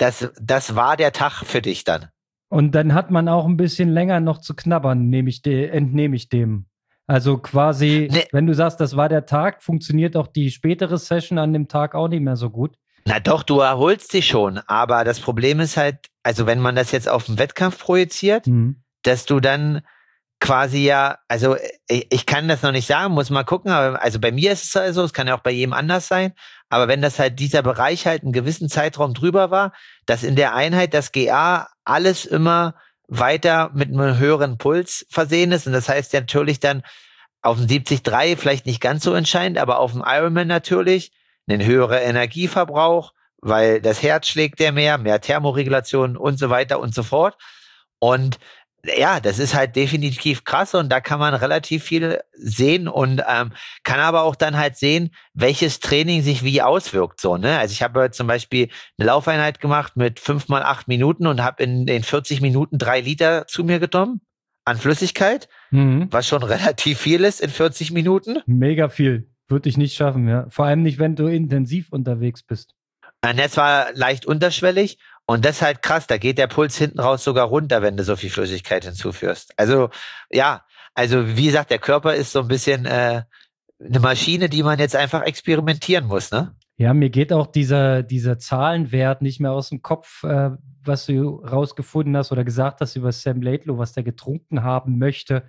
Das war der Tag für dich dann. Und dann hat man auch ein bisschen länger noch zu knabbern, entnehme ich dem. Also quasi, wenn du sagst, das war der Tag, funktioniert auch die spätere Session an dem Tag auch nicht mehr so gut. Na doch, du erholst dich schon, aber das Problem ist halt, also wenn man das jetzt auf den Wettkampf projiziert, dass du dann quasi ja, also ich kann das noch nicht sagen, muss mal gucken, aber also bei mir ist es halt so, es kann ja auch bei jedem anders sein, aber wenn das halt dieser Bereich halt einen gewissen Zeitraum drüber war, dass in der Einheit das GA alles immer weiter mit einem höheren Puls versehen ist und das heißt ja natürlich dann auf dem 70-3 vielleicht nicht ganz so entscheidend, aber auf dem Ironman natürlich einen höheren Energieverbrauch, weil das Herz schlägt ja mehr Thermoregulation und so weiter und so fort. Und ja, das ist halt definitiv krass und da kann man relativ viel sehen und kann aber auch dann halt sehen, welches Training sich wie auswirkt. So, ne? Also ich habe zum Beispiel eine Laufeinheit gemacht mit 5x8 Minuten und habe in den 40 Minuten 3 Liter zu mir genommen an Flüssigkeit, was schon relativ viel ist in 40 Minuten. Mega viel. Würde ich nicht schaffen, ja. Vor allem nicht, wenn du intensiv unterwegs bist. Und das war leicht unterschwellig. Und das ist halt krass, da geht der Puls hinten raus sogar runter, wenn du so viel Flüssigkeit hinzuführst. Also, ja, also wie gesagt, der Körper ist so ein bisschen eine Maschine, die man jetzt einfach experimentieren muss, ne? Ja, mir geht auch dieser Zahlenwert nicht mehr aus dem Kopf, was du rausgefunden hast oder gesagt hast über Sam Laidlow, was der getrunken haben möchte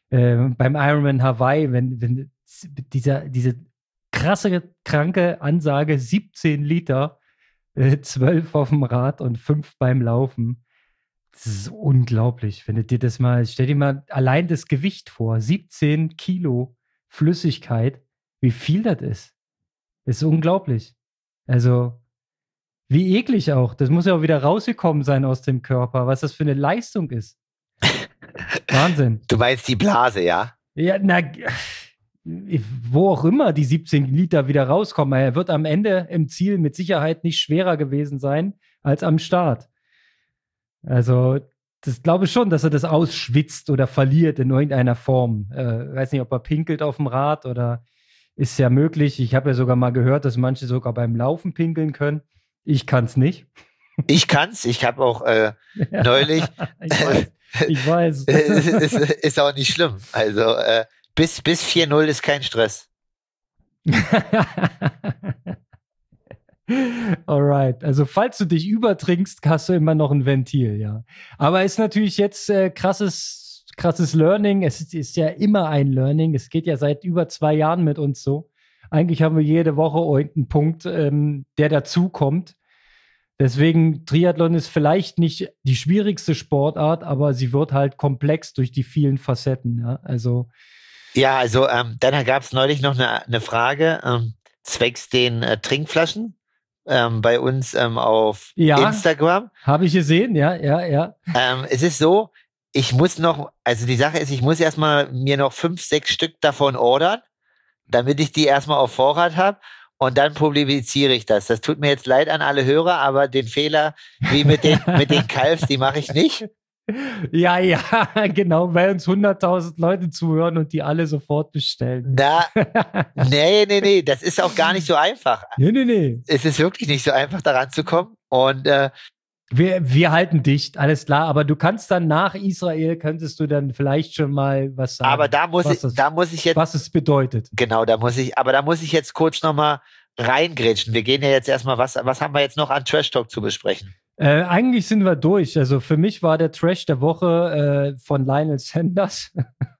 beim Ironman Hawaii, wenn diese krasse, kranke Ansage, 17 Liter, 12 auf dem Rad und 5 beim Laufen. Das ist unglaublich. Wenn du dir das mal, stell dir mal allein das Gewicht vor, 17 Kilo Flüssigkeit, wie viel das ist. Das ist unglaublich. Also, wie eklig auch. Das muss ja auch wieder rausgekommen sein aus dem Körper, was das für eine Leistung ist. Wahnsinn. Du meinst die Blase, ja? Ja, wo auch immer die 17 Liter wieder rauskommen. Er wird am Ende im Ziel mit Sicherheit nicht schwerer gewesen sein als am Start. Also, das glaube ich schon, dass er das ausschwitzt oder verliert in irgendeiner Form. Weiß nicht, ob er pinkelt auf dem Rad oder ist ja möglich. Ich habe ja sogar mal gehört, dass manche sogar beim Laufen pinkeln können. Ich kann es nicht. Ich kann's. Ich habe auch neulich. Ich weiß. Ist auch nicht schlimm. Also bis 4-0 ist kein Stress. Alright. Also falls du dich übertrinkst, hast du immer noch ein Ventil, ja. Aber ist natürlich jetzt krasses Learning. Es ist ja immer ein Learning. Es geht ja seit über 2 Jahren mit uns so. Eigentlich haben wir jede Woche irgendeinen Punkt, der dazukommt. Deswegen, Triathlon ist vielleicht nicht die schwierigste Sportart, aber sie wird halt komplex durch die vielen Facetten. Ja, also dann gab es neulich noch eine Frage zwecks den Trinkflaschen bei uns auf Instagram. Habe ich gesehen, ja. Es ist so, ich muss erstmal mir noch 5-6 Stück davon ordern, damit ich die erstmal auf Vorrat habe. Und dann publiziere ich das. Das tut mir jetzt leid an alle Hörer, aber den Fehler wie mit den Calves, die mache ich nicht. Ja, genau, weil uns 100.000 Leute zuhören und die alle sofort bestellen. Nee, das ist auch gar nicht so einfach. Nee. Es ist wirklich nicht so einfach, daran zu kommen. Und wir halten dicht, alles klar. Aber du kannst dann nach Israel, könntest du dann vielleicht schon mal was sagen. Aber da muss ich jetzt, was es bedeutet. Genau, da muss ich jetzt kurz nochmal reingrätschen. Wir gehen ja jetzt erstmal, was haben wir jetzt noch an Trash Talk zu besprechen? Eigentlich sind wir durch. Also für mich war der Trash der Woche von Lionel Sanders.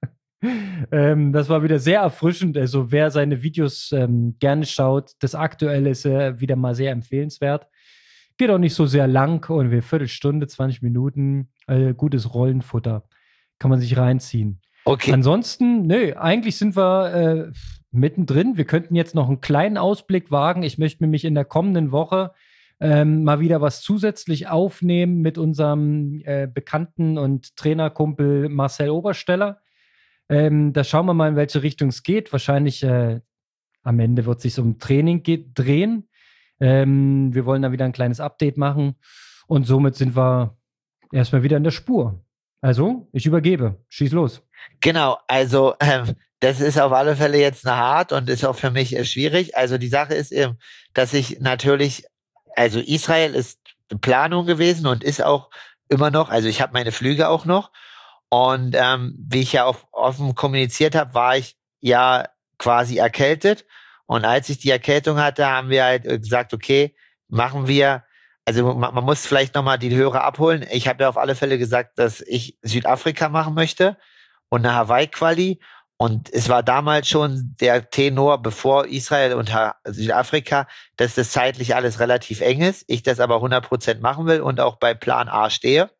Das war wieder sehr erfrischend. Also wer seine Videos gerne schaut, das Aktuelle ist wieder mal sehr empfehlenswert. Geht auch nicht so sehr lang und wir Viertelstunde, 20 Minuten, gutes Rollenfutter. Kann man sich reinziehen. Okay. Ansonsten, nö, eigentlich sind wir mittendrin. Wir könnten jetzt noch einen kleinen Ausblick wagen. Ich möchte mich in der kommenden Woche mal wieder was zusätzlich aufnehmen mit unserem Bekannten und Trainerkumpel Marcel Obersteller. Da schauen wir mal, in welche Richtung es geht. Wahrscheinlich am Ende wird es sich um Training drehen. Wir wollen da wieder ein kleines Update machen und somit sind wir erstmal wieder in der Spur. Also, ich übergebe. Schieß los. Genau, also das ist auf alle Fälle jetzt eine hart und ist auch für mich schwierig. Also die Sache ist eben, dass ich natürlich, also Israel ist Planung gewesen und ist auch immer noch, also ich habe meine Flüge auch noch und wie ich ja auch offen kommuniziert habe, war ich ja quasi erkältet und als ich die Erkältung hatte, haben wir halt gesagt, okay, machen wir, also man muss vielleicht nochmal die Hörer abholen. Ich habe ja auf alle Fälle gesagt, dass ich Südafrika machen möchte und eine Hawaii-Quali. Und es war damals schon der Tenor, bevor Israel und Südafrika, dass das zeitlich alles relativ eng ist. Ich das aber 100% machen will und auch bei Plan A stehe.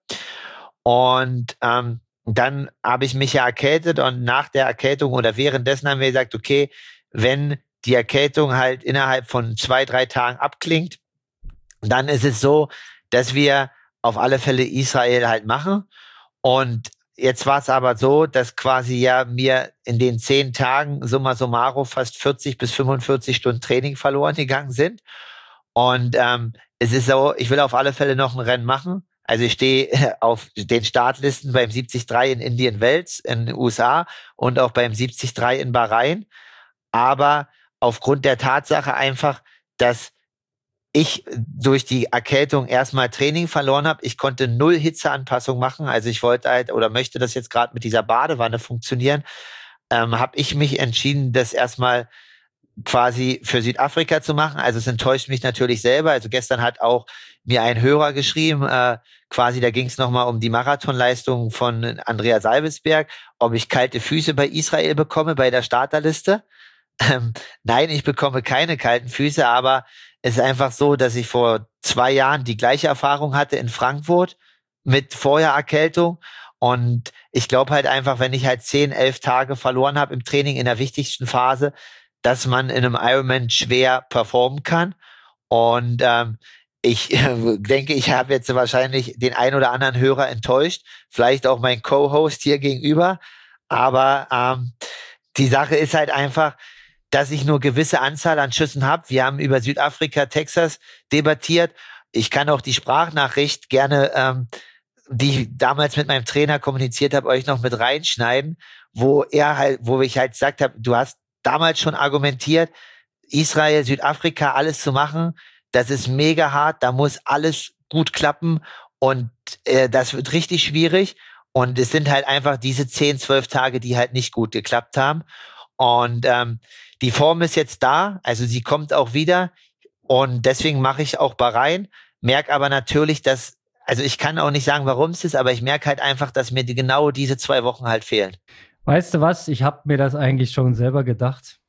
Und dann habe ich mich ja erkältet und nach der Erkältung oder währenddessen haben wir gesagt, okay, wenn die Erkältung halt innerhalb von 2-3 Tagen abklingt, dann ist es so, dass wir auf alle Fälle Israel halt machen. Und jetzt war es aber so, dass quasi ja mir in den 10 Tagen summa summarum fast 40 bis 45 Stunden Training verloren gegangen sind. Und es ist so, ich will auf alle Fälle noch ein Rennen machen. Also ich stehe auf den Startlisten beim 73 in Indian Wells in den USA und auch beim 73 in Bahrain. Aber aufgrund der Tatsache einfach, dass ich durch die Erkältung erstmal Training verloren habe. Ich konnte 0 Hitzeanpassung machen. Also ich wollte halt oder möchte das jetzt gerade mit dieser Badewanne funktionieren. Habe ich mich entschieden, das erstmal quasi für Südafrika zu machen. Also es enttäuscht mich natürlich selber. Also gestern hat auch mir ein Hörer geschrieben, quasi da ging es nochmal um die Marathonleistung von Andrea Salvesberg, ob ich kalte Füße bei Israel bekomme bei der Starterliste. Nein, ich bekomme keine kalten Füße, aber es ist einfach so, dass ich vor 2 Jahren die gleiche Erfahrung hatte in Frankfurt mit Vorher-Erkältung. Und ich glaube halt einfach, wenn ich halt 10, 11 Tage verloren habe im Training in der wichtigsten Phase, dass man in einem Ironman schwer performen kann. Und ich denke, ich habe jetzt wahrscheinlich den ein oder anderen Hörer enttäuscht, vielleicht auch mein Co-Host hier gegenüber. Aber die Sache ist halt einfach, dass ich nur gewisse Anzahl an Schüssen habe. Wir haben über Südafrika, Texas debattiert. Ich kann auch die Sprachnachricht gerne, die ich damals mit meinem Trainer kommuniziert habe, euch noch mit reinschneiden, wo ich halt gesagt habe, du hast damals schon argumentiert, Israel, Südafrika, alles zu machen, das ist mega hart, da muss alles gut klappen und das wird richtig schwierig. Und es sind halt einfach diese 10, 12 Tage, die halt nicht gut geklappt haben. Und die Form ist jetzt da, also sie kommt auch wieder und deswegen mache ich auch Bahrain, merke aber natürlich, dass, also ich kann auch nicht sagen, warum es ist, aber ich merke halt einfach, dass mir genau diese 2 Wochen halt fehlen. Weißt du was? Ich habe mir das eigentlich schon selber gedacht.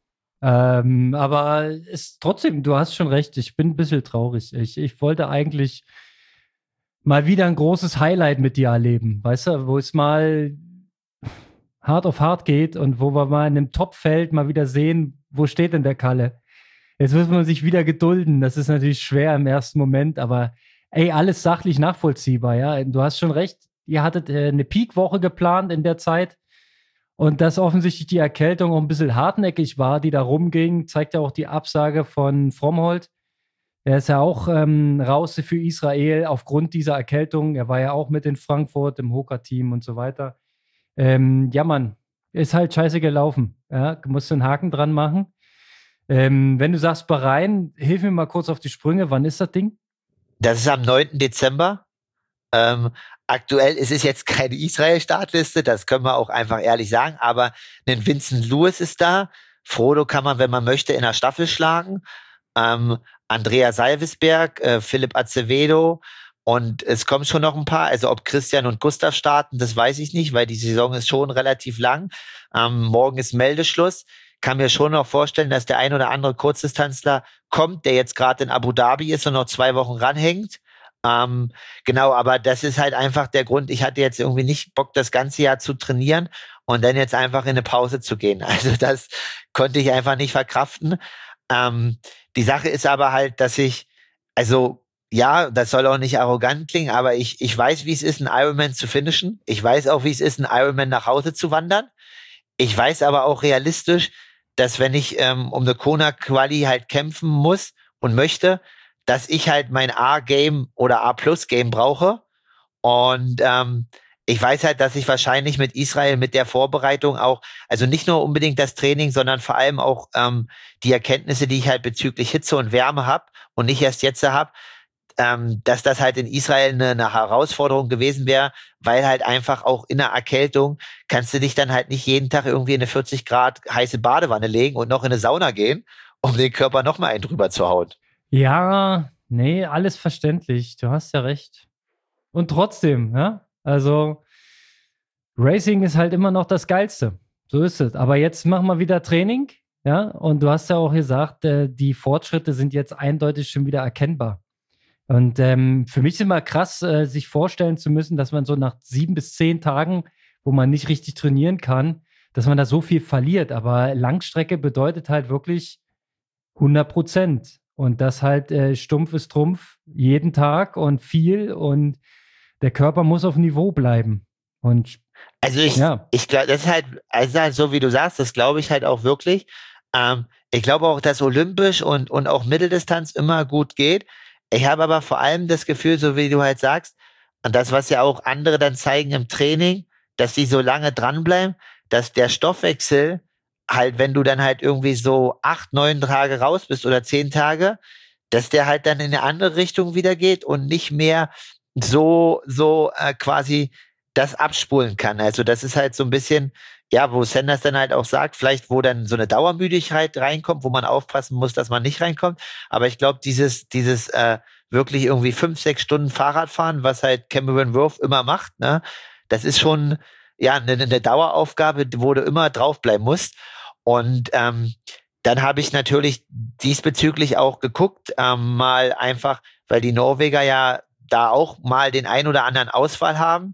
Aber ist trotzdem, du hast schon recht, ich bin ein bisschen traurig. Ich wollte eigentlich mal wieder ein großes Highlight mit dir erleben, weißt du, wo es mal hart auf hart geht und wo wir mal in einem Topfeld mal wieder sehen, wo steht denn der Kalle? Jetzt muss man sich wieder gedulden. Das ist natürlich schwer im ersten Moment, aber ey, alles sachlich nachvollziehbar, ja. Du hast schon recht, ihr hattet eine Peak-Woche geplant in der Zeit und dass offensichtlich die Erkältung auch ein bisschen hartnäckig war, die da rumging, zeigt ja auch die Absage von Frommholt. Er ist ja auch raus für Israel aufgrund dieser Erkältung. Er war ja auch mit in Frankfurt im Hoka-Team und so weiter. Ja, Mann, ist halt scheiße gelaufen. Ja, du musst einen Haken dran machen. Wenn du sagst Bahrain, hilf mir mal kurz auf die Sprünge. Wann ist das Ding? Das ist am 9. Dezember. Aktuell ist es jetzt keine Israel-Startliste, das können wir auch einfach ehrlich sagen, aber ein Vincent Lewis ist da. Frodo kann man, wenn man möchte, in der Staffel schlagen. Andrea Salvesberg, Philipp Acevedo Und es kommen schon noch ein paar. Also ob Christian und Gustav starten, das weiß ich nicht, weil die Saison ist schon relativ lang. Morgen ist Meldeschluss. Kann mir schon noch vorstellen, dass der ein oder andere Kurzdistanzler kommt, der jetzt gerade in Abu Dhabi ist und noch 2 Wochen ranhängt. Genau, aber das ist halt einfach der Grund. Ich hatte jetzt irgendwie nicht Bock, das ganze Jahr zu trainieren und dann jetzt einfach in eine Pause zu gehen. Also das konnte ich einfach nicht verkraften. Die Sache ist aber halt, dass also ja, das soll auch nicht arrogant klingen, aber ich weiß, wie es ist, einen Ironman zu finishen. Ich weiß auch, wie es ist, einen Ironman nach Hause zu wandern. Ich weiß aber auch realistisch, dass wenn ich um eine Kona-Quali halt kämpfen muss und möchte, dass ich halt mein A-Game oder A-Plus-Game brauche. Und ich weiß halt, dass ich wahrscheinlich mit Israel, mit der Vorbereitung auch, also nicht nur unbedingt das Training, sondern vor allem auch die Erkenntnisse, die ich halt bezüglich Hitze und Wärme habe und nicht erst jetzt habe, dass das halt in Israel eine Herausforderung gewesen wäre, weil halt einfach auch in der Erkältung kannst du dich dann halt nicht jeden Tag irgendwie in eine 40 Grad heiße Badewanne legen und noch in eine Sauna gehen, um den Körper noch mal einen drüber zu hauen. Ja, nee, alles verständlich. Du hast ja recht. Und trotzdem, ja, also Racing ist halt immer noch das Geilste. So ist es. Aber jetzt machen wir wieder Training, ja, und du hast ja auch gesagt, die Fortschritte sind jetzt eindeutig schon wieder erkennbar. Und für mich ist immer krass, sich vorstellen zu müssen, dass man so nach 7 bis 10 Tagen, wo man nicht richtig trainieren kann, dass man da so viel verliert. Aber Langstrecke bedeutet halt wirklich 100%. Und das halt stumpf ist Trumpf, jeden Tag und viel. Und der Körper muss auf Niveau bleiben. Und also ich glaube, das ist halt, also so wie du sagst, das glaube ich halt auch wirklich. Ich glaube auch, dass Olympisch und auch Mitteldistanz immer gut geht. Ich habe aber vor allem das Gefühl, so wie du halt sagst, und das, was ja auch andere dann zeigen im Training, dass die so lange dranbleiben, dass der Stoffwechsel halt, wenn du dann halt irgendwie so 8, 9 Tage raus bist oder 10 Tage, dass der halt dann in eine andere Richtung wieder geht und nicht mehr so quasi das abspulen kann. Also das ist halt so ein bisschen, ja, wo Sanders dann halt auch sagt, vielleicht wo dann so eine Dauermüdigkeit reinkommt, wo man aufpassen muss, dass man nicht reinkommt. Aber ich glaube, dieses wirklich irgendwie 5, 6 Stunden Fahrradfahren, was halt Cameron Worth immer macht, ne, das ist schon ja eine Daueraufgabe, wo du immer draufbleiben musst. Und dann habe ich natürlich diesbezüglich auch geguckt, mal einfach, weil die Norweger ja da auch mal den ein oder anderen Ausfall haben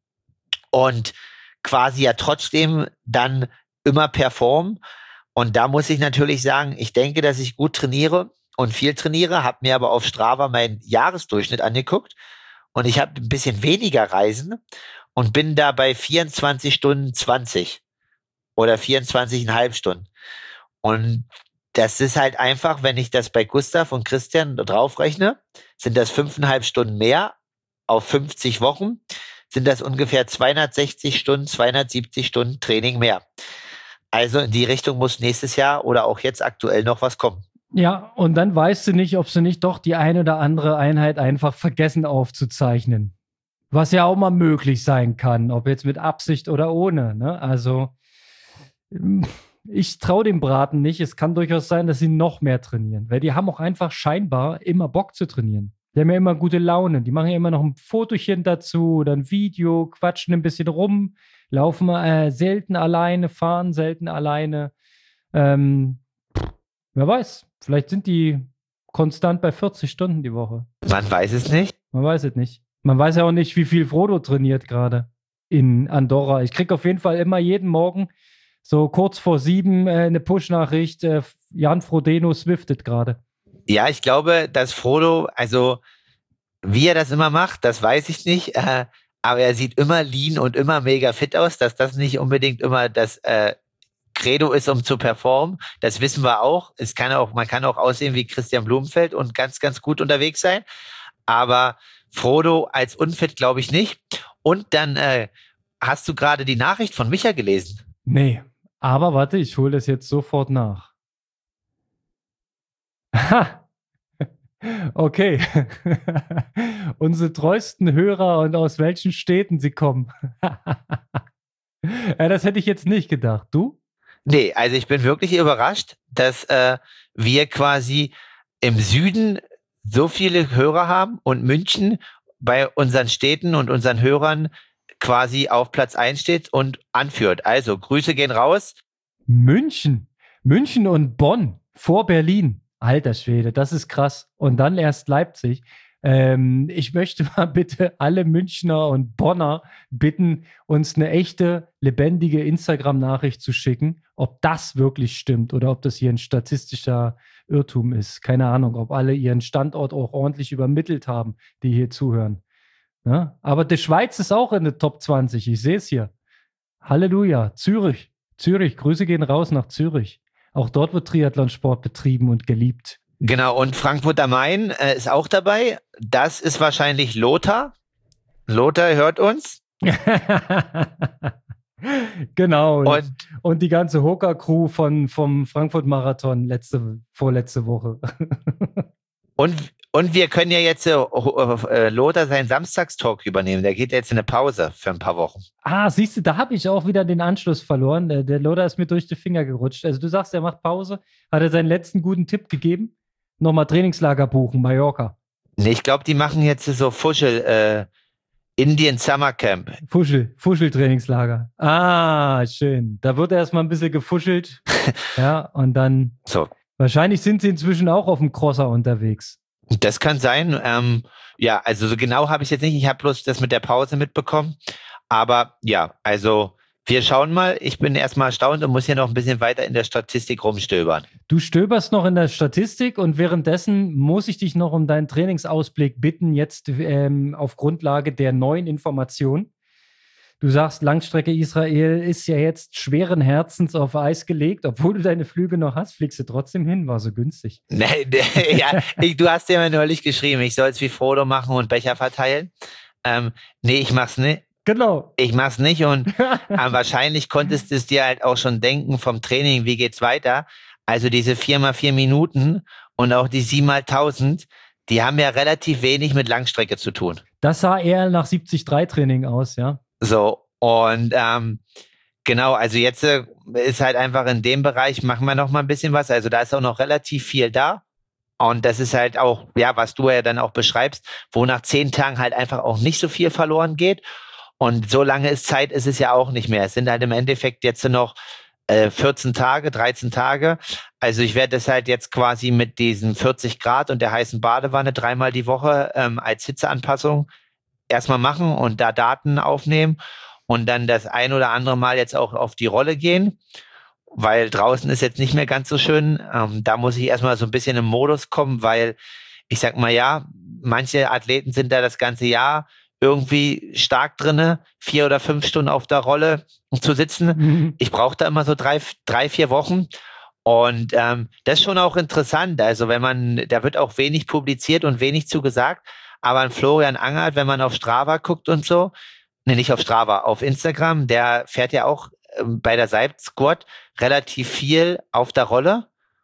und quasi ja trotzdem dann immer performen. Und da muss ich natürlich sagen, ich denke, dass ich gut trainiere und viel trainiere, habe mir aber auf Strava meinen Jahresdurchschnitt angeguckt und ich habe ein bisschen weniger Reisen und bin da bei 24 Stunden 20 oder 24,5 Stunden. Und das ist halt einfach, wenn ich das bei Gustav und Christian draufrechne, sind das 5,5 Stunden mehr auf 50 Wochen, sind das ungefähr 260 Stunden, 270 Stunden Training mehr. Also in die Richtung muss nächstes Jahr oder auch jetzt aktuell noch was kommen. Ja, und dann weißt du nicht, ob sie nicht doch die eine oder andere Einheit einfach vergessen aufzuzeichnen. Was ja auch mal möglich sein kann, ob jetzt mit Absicht oder ohne. Ne? Also ich traue dem Braten nicht. Es kann durchaus sein, dass sie noch mehr trainieren, weil die haben auch einfach scheinbar immer Bock zu trainieren. Die haben ja immer gute Laune. Die machen ja immer noch ein Fotochen dazu oder ein Video, quatschen ein bisschen rum, laufen selten alleine, fahren selten alleine. Wer weiß, vielleicht sind die konstant bei 40 Stunden die Woche. Man weiß es nicht. Man weiß es nicht. Man weiß ja auch nicht, wie viel Frodo trainiert gerade in Andorra. Ich kriege auf jeden Fall immer jeden Morgen so kurz vor 7 eine Push-Nachricht. Jan Frodeno swiftet gerade. Ja, ich glaube, dass Frodo, also wie er das immer macht, das weiß ich nicht, aber er sieht immer lean und immer mega fit aus, dass das nicht unbedingt immer das Credo ist, um zu performen. Das wissen wir auch. Man kann auch aussehen wie Christian Blumenfeld und ganz, ganz gut unterwegs sein. Aber Frodo als unfit glaube ich nicht. Und dann hast du gerade die Nachricht von Micha gelesen? Nee, aber warte, ich hole das jetzt sofort nach. Ha! Okay. Unsere treuesten Hörer und aus welchen Städten sie kommen. Ja, das hätte ich jetzt nicht gedacht. Du? Nee, also ich bin wirklich überrascht, dass wir quasi im Süden so viele Hörer haben und München bei unseren Städten und unseren Hörern quasi auf Platz 1 steht und anführt. Also Grüße gehen raus. München und Bonn vor Berlin. Alter Schwede, das ist krass. Und dann erst Leipzig. Ich möchte mal bitte alle Münchner und Bonner bitten, uns eine echte, lebendige Instagram-Nachricht zu schicken, ob das wirklich stimmt oder ob das hier ein statistischer Irrtum ist. Keine Ahnung, ob alle ihren Standort auch ordentlich übermittelt haben, die hier zuhören. Ja? Aber die Schweiz ist auch in der Top 20. Ich sehe es hier. Halleluja. Zürich, Grüße gehen raus nach Zürich. Auch dort wird Triathlonsport betrieben und geliebt. Genau, und Frankfurt am Main ist auch dabei. Das ist wahrscheinlich Lothar. Lothar hört uns. Genau. Und die ganze Hoka-Crew vom Frankfurt-Marathon vorletzte Woche. Und wir können ja jetzt Lothar seinen Samstagstalk übernehmen. Der geht jetzt in eine Pause für ein paar Wochen. Ah, siehst du, da habe ich auch wieder den Anschluss verloren. Der Lothar ist mir durch die Finger gerutscht. Also du sagst, er macht Pause. Hat er seinen letzten guten Tipp gegeben? Nochmal Trainingslager buchen, Mallorca. Nee, ich glaube, die machen jetzt so Fuschel, Indian Summer Camp. Fuschel-Trainingslager. Ah, schön. Da wird erstmal ein bisschen gefuschelt. Ja, und dann. So. Wahrscheinlich sind sie inzwischen auch auf dem Crosser unterwegs. Das kann sein. Ja, also so genau habe ich jetzt nicht. Ich habe bloß das mit der Pause mitbekommen. Aber ja, also wir schauen mal. Ich bin erstmal erstaunt und muss hier noch ein bisschen weiter in der Statistik rumstöbern. Du stöberst noch in der Statistik und währenddessen muss ich dich noch um deinen Trainingsausblick bitten, jetzt auf Grundlage der neuen Informationen. Du sagst, Langstrecke Israel ist ja jetzt schweren Herzens auf Eis gelegt. Obwohl du deine Flüge noch hast, fliegst du trotzdem hin, war so günstig. Nee, ja, du hast ja mal neulich geschrieben, ich soll es wie Frodo machen und Becher verteilen. Nee, ich mach's nicht. Genau. Ich mach's nicht und wahrscheinlich konntest du es dir halt auch schon denken vom Training, wie geht's weiter. Also diese 4x4 Minuten und auch die 7x1000, die haben ja relativ wenig mit Langstrecke zu tun. Das sah eher nach 73-Training aus, ja. So, und genau, also jetzt ist halt einfach in dem Bereich, machen wir noch mal ein bisschen was. Also da ist auch noch relativ viel da. Und das ist halt auch, ja, was du ja dann auch beschreibst, wo nach 10 Tagen halt einfach auch nicht so viel verloren geht. Und so lange Zeit ist es ja auch nicht mehr. Es sind halt im Endeffekt jetzt noch 14 Tage, 13 Tage. Also ich werde das halt jetzt quasi mit diesen 40 Grad und der heißen Badewanne 3-mal die Woche als Hitzeanpassung erstmal machen und da Daten aufnehmen und dann das ein oder andere Mal jetzt auch auf die Rolle gehen, weil draußen ist jetzt nicht mehr ganz so schön. Da muss ich erstmal so ein bisschen im Modus kommen, weil ich sag mal, ja, manche Athleten sind da das ganze Jahr irgendwie stark drinne, 4 oder 5 Stunden auf der Rolle zu sitzen. Mhm. Ich brauche da immer so 3-4 Wochen. Und das ist schon auch interessant. Also da wird auch wenig publiziert und wenig zugesagt. Aber ein Florian Angert, wenn man auf Strava guckt und so, nicht auf Strava, auf Instagram, der fährt ja auch bei der Side Squad relativ viel auf der Rolle.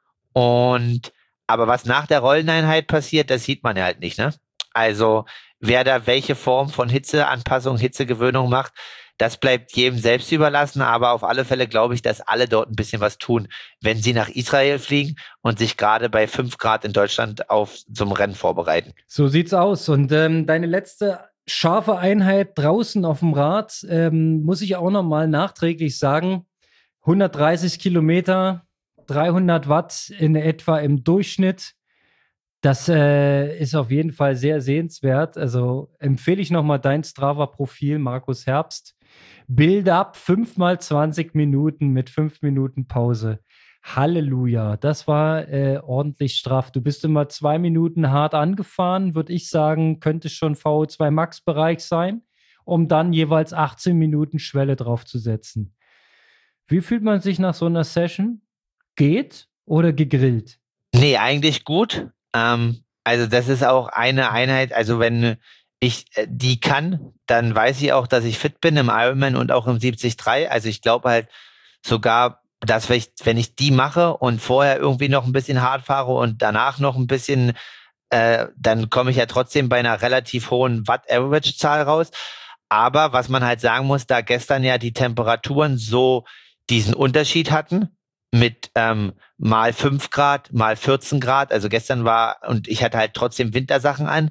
Aber was nach der Rolleneinheit passiert, das sieht man ja halt nicht, ne? Also wer da welche Form von Hitzeanpassung, Hitzegewöhnung macht, das bleibt jedem selbst überlassen, aber auf alle Fälle glaube ich, dass alle dort ein bisschen was tun, wenn sie nach Israel fliegen und sich gerade bei 5 Grad in Deutschland auf zum Rennen vorbereiten. So sieht's aus. Und deine letzte scharfe Einheit draußen auf dem Rad, muss ich auch nochmal nachträglich sagen, 130 Kilometer, 300 Watt in etwa im Durchschnitt. Das ist auf jeden Fall sehr sehenswert. Also empfehle ich nochmal dein Strava-Profil, Markus Herbst. Build-up 5x20 Minuten mit 5 Minuten Pause. Halleluja, das war ordentlich straff. Du bist immer 2 Minuten hart angefahren, würde ich sagen, könnte schon VO2 Max-Bereich sein, um dann jeweils 18 Minuten Schwelle draufzusetzen. Wie fühlt man sich nach so einer Session? Geht oder gegrillt? Nee, eigentlich gut. Also das ist auch eine Einheit, also wenn ich die kann, dann weiß ich auch, dass ich fit bin im Ironman und auch im 73. Also ich glaube halt sogar, dass wenn ich die mache und vorher irgendwie noch ein bisschen hart fahre und danach noch ein bisschen, dann komme ich ja trotzdem bei einer relativ hohen Watt-Average-Zahl raus. Aber was man halt sagen muss, da gestern ja die Temperaturen so diesen Unterschied hatten, mit mal 5 Grad, mal 14 Grad. Also gestern und ich hatte halt trotzdem Wintersachen an.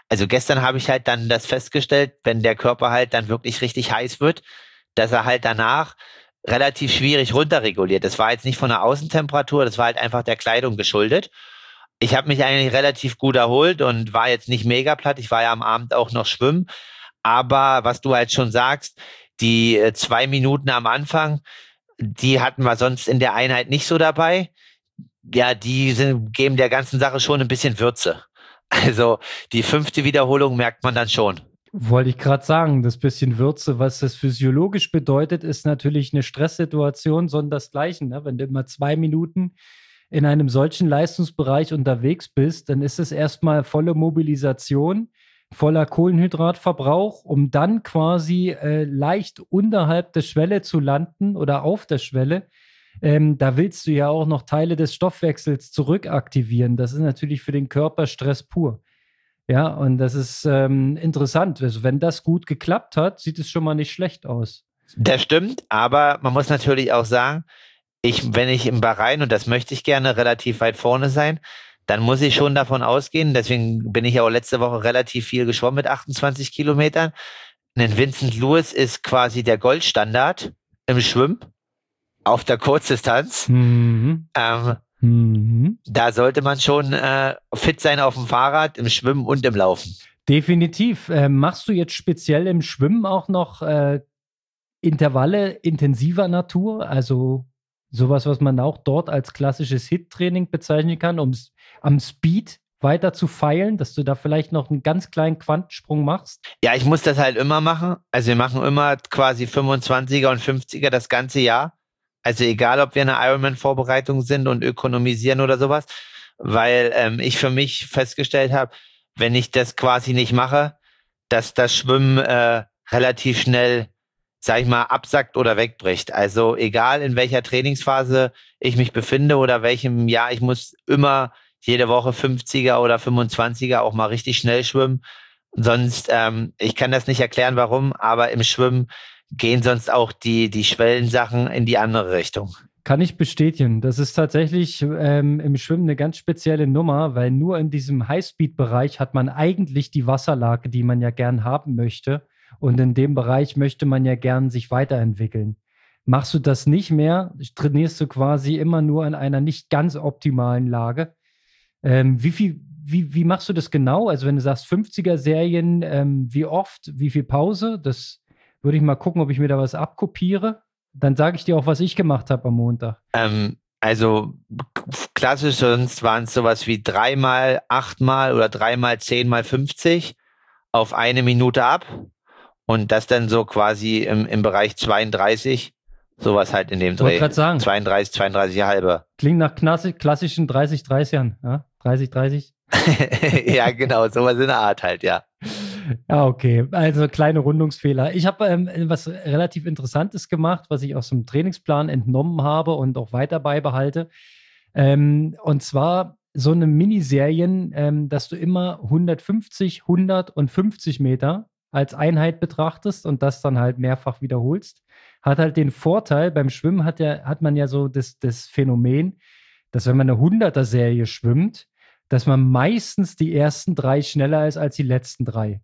Also gestern habe ich halt dann das festgestellt, wenn der Körper halt dann wirklich richtig heiß wird, dass er halt danach relativ schwierig runterreguliert. Das war jetzt nicht von der Außentemperatur, das war halt einfach der Kleidung geschuldet. Ich habe mich eigentlich relativ gut erholt und war jetzt nicht mega platt. Ich war ja am Abend auch noch schwimmen. Aber was du halt schon sagst, die 2 Minuten am Anfang, die hatten wir sonst in der Einheit nicht so dabei. Ja, geben der ganzen Sache schon ein bisschen Würze. Also die 5. Wiederholung merkt man dann schon. Wollte ich gerade sagen, das bisschen Würze, was das physiologisch bedeutet, ist natürlich eine Stresssituation, sondersgleichen. Ne? Wenn du immer 2 Minuten in einem solchen Leistungsbereich unterwegs bist, dann ist es erstmal volle Mobilisation, voller Kohlenhydratverbrauch, um dann quasi leicht unterhalb der Schwelle zu landen oder auf der Schwelle. Da willst du ja auch noch Teile des Stoffwechsels zurückaktivieren. Das ist natürlich für den Körper Stress pur. Ja, und das ist interessant. Also wenn das gut geklappt hat, sieht es schon mal nicht schlecht aus. Das stimmt, aber man muss natürlich auch sagen, wenn ich im Bahrain, und das möchte ich gerne, relativ weit vorne sein, dann muss ich schon davon ausgehen, deswegen bin ich auch letzte Woche relativ viel geschwommen mit 28 Kilometern. Ein Vincent Lewis ist quasi der Goldstandard im Schwimmen auf der Kurzdistanz. Da sollte man schon fit sein auf dem Fahrrad, im Schwimmen und im Laufen. Definitiv. Machst du jetzt speziell im Schwimmen auch noch Intervalle intensiver Natur? Also sowas, was man auch dort als klassisches HIIT-Training bezeichnen kann, um am Speed weiter zu feilen, dass du da vielleicht noch einen ganz kleinen Quantensprung machst? Ja, ich muss das halt immer machen. Also wir machen immer quasi 25er und 50er das ganze Jahr. Also egal, ob wir eine Ironman-Vorbereitung sind und ökonomisieren oder sowas, weil ich für mich festgestellt habe, wenn ich das quasi nicht mache, dass das Schwimmen relativ schnell, sag ich mal, absackt oder wegbricht. Also egal, in welcher Trainingsphase ich mich befinde oder welchem Jahr, ich muss immer jede Woche 50er oder 25er auch mal richtig schnell schwimmen. Sonst, ich kann das nicht erklären, warum, aber im Schwimmen gehen sonst auch die Schwellensachen in die andere Richtung. Kann ich bestätigen. Das ist tatsächlich im Schwimmen eine ganz spezielle Nummer, weil nur in diesem Highspeed-Bereich hat man eigentlich die Wasserlage, die man ja gern haben möchte. Und in dem Bereich möchte man ja gern sich weiterentwickeln. Machst du das nicht mehr, trainierst du quasi immer nur in einer nicht ganz optimalen Lage. Wie machst du das genau? Also wenn du sagst 50er-Serien, wie oft, wie viel Pause? Das würde ich mal gucken, ob ich mir da was abkopiere. Dann sage ich dir auch, was ich gemacht habe am Montag. Also klassisch sonst waren es sowas wie 3x 8x oder 3x 10x50 auf 1 Minute ab. Und das dann so quasi im Bereich 32, sowas halt in dem Dreh. Ich wollte gerade sagen. 32, 32,5. Klingt nach klassischen 30-30ern, ja? 30-30? Ja, genau, sowas in der Art halt, ja. Ja, okay. Also kleine Rundungsfehler. Ich habe was relativ Interessantes gemacht, was ich aus dem Trainingsplan entnommen habe und auch weiter beibehalte. Und zwar so eine Miniserien, dass du immer 150, 100 und 50 Meter als Einheit betrachtest und das dann halt mehrfach wiederholst. Hat halt den Vorteil, beim Schwimmen hat man ja so das Phänomen, dass wenn man eine 100er-Serie schwimmt, dass man meistens die ersten 3 schneller ist als die letzten 3.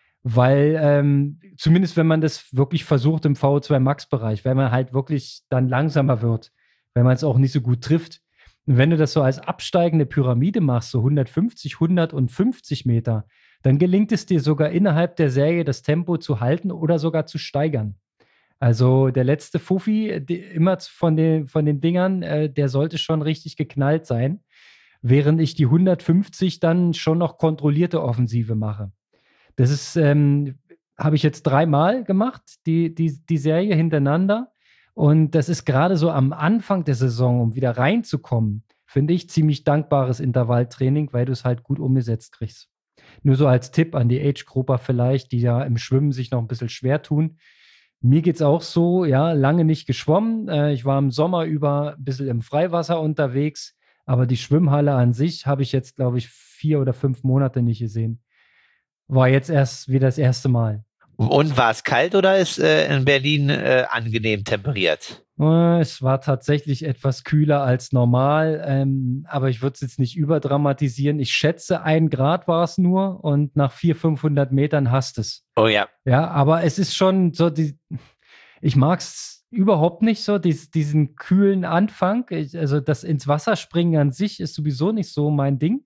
Weil zumindest wenn man das wirklich versucht im VO2 Max-Bereich, weil man halt wirklich dann langsamer wird, weil man es auch nicht so gut trifft. Und wenn du das so als absteigende Pyramide machst, so 150, 100 und 50 Meter, dann gelingt es dir sogar innerhalb der Serie das Tempo zu halten oder sogar zu steigern. Also der letzte Fuffi, immer von den Dingern, der sollte schon richtig geknallt sein, während ich die 150 dann schon noch kontrollierte Offensive mache. Das ist, habe ich jetzt 3-mal gemacht, die Serie hintereinander. Und das ist gerade so am Anfang der Saison, um wieder reinzukommen, finde ich ziemlich dankbares Intervalltraining, weil du es halt gut umgesetzt kriegst. Nur so als Tipp an die Age-Grupper vielleicht, die ja im Schwimmen sich noch ein bisschen schwer tun. Mir geht es auch so, ja, lange nicht geschwommen. Ich war im Sommer über ein bisschen im Freiwasser unterwegs, aber die Schwimmhalle an sich habe ich jetzt, glaube ich, 4 oder 5 Monate nicht gesehen. War jetzt erst wieder das erste Mal. Und war es kalt oder ist in Berlin angenehm temperiert? Es war tatsächlich etwas kühler als normal, aber ich würde es jetzt nicht überdramatisieren. Ich schätze, 1 Grad war es nur und nach 400, 500 Metern hast es. Oh ja. Ja, aber es ist schon so, ich mag es überhaupt nicht so, diesen kühlen Anfang. Also das ins Wasser springen an sich ist sowieso nicht so mein Ding.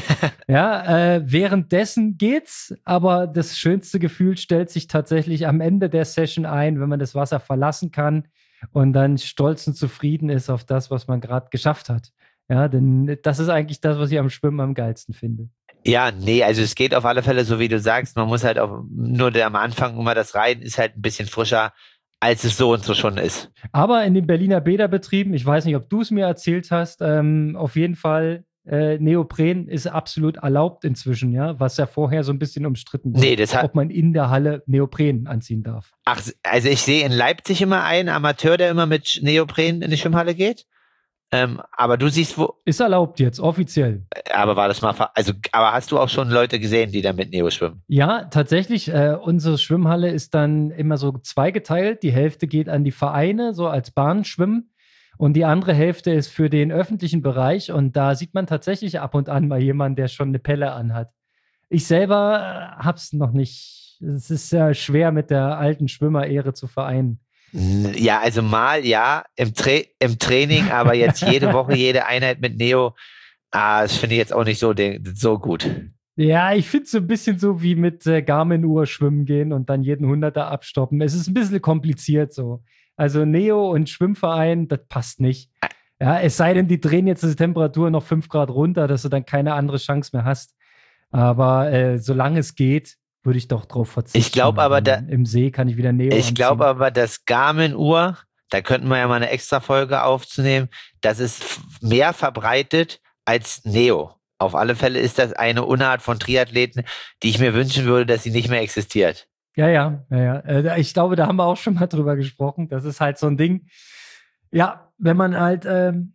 Ja, währenddessen geht's, aber das schönste Gefühl stellt sich tatsächlich am Ende der Session ein, wenn man das Wasser verlassen kann und dann stolz und zufrieden ist auf das, was man gerade geschafft hat. Ja, denn das ist eigentlich das, was ich am Schwimmen am geilsten finde. Ja, nee, also es geht auf alle Fälle so, wie du sagst. Man muss halt auch nur am Anfang immer das Reiten ist halt ein bisschen frischer, als es so und so schon ist. Aber in den Berliner Bäderbetrieben, ich weiß nicht, ob du es mir erzählt hast, auf jeden Fall Neopren ist absolut erlaubt inzwischen, ja, was ja vorher so ein bisschen umstritten war, Nee, ob man in der Halle Neopren anziehen darf. Ach, also ich sehe in Leipzig immer einen Amateur, der immer mit Neopren in die Schwimmhalle geht. Aber du siehst wo. Ist erlaubt jetzt, offiziell. Aber war das mal, aber hast du auch schon Leute gesehen, die da mit Neo schwimmen? Ja, tatsächlich. Unsere Schwimmhalle ist dann immer so zweigeteilt. Die Hälfte geht an die Vereine, so als Bahnschwimmen. Und die andere Hälfte ist für den öffentlichen Bereich. Und da sieht man tatsächlich ab und an mal jemanden, der schon eine Pelle anhat. Ich selber hab's noch nicht. Es ist sehr schwer, mit der alten Schwimmerehre zu vereinen. Ja, also mal ja, im Training, aber jetzt jede Woche, jede Einheit mit Neo, das finde ich jetzt auch nicht so gut. Ja, ich finde es so ein bisschen so wie mit Garmin-Uhr schwimmen gehen und dann jeden Hunderter abstoppen. Es ist ein bisschen kompliziert so. Also Neo und Schwimmverein, das passt nicht. Ja, es sei denn, die drehen jetzt die Temperatur noch 5 Grad runter, dass du dann keine andere Chance mehr hast. Aber solange es geht, würde ich doch drauf verzichten. Ich glaube aber, im See kann ich wieder Neo Ich glaube aber, das Garmin-Uhr, da könnten wir ja mal eine extra Folge aufzunehmen, das ist mehr verbreitet als Neo. Auf alle Fälle ist das eine Unart von Triathleten, die ich mir wünschen würde, dass sie nicht mehr existiert. Ja. Ich glaube, da haben wir auch schon mal drüber gesprochen. Das ist halt so ein Ding. Ja, wenn man halt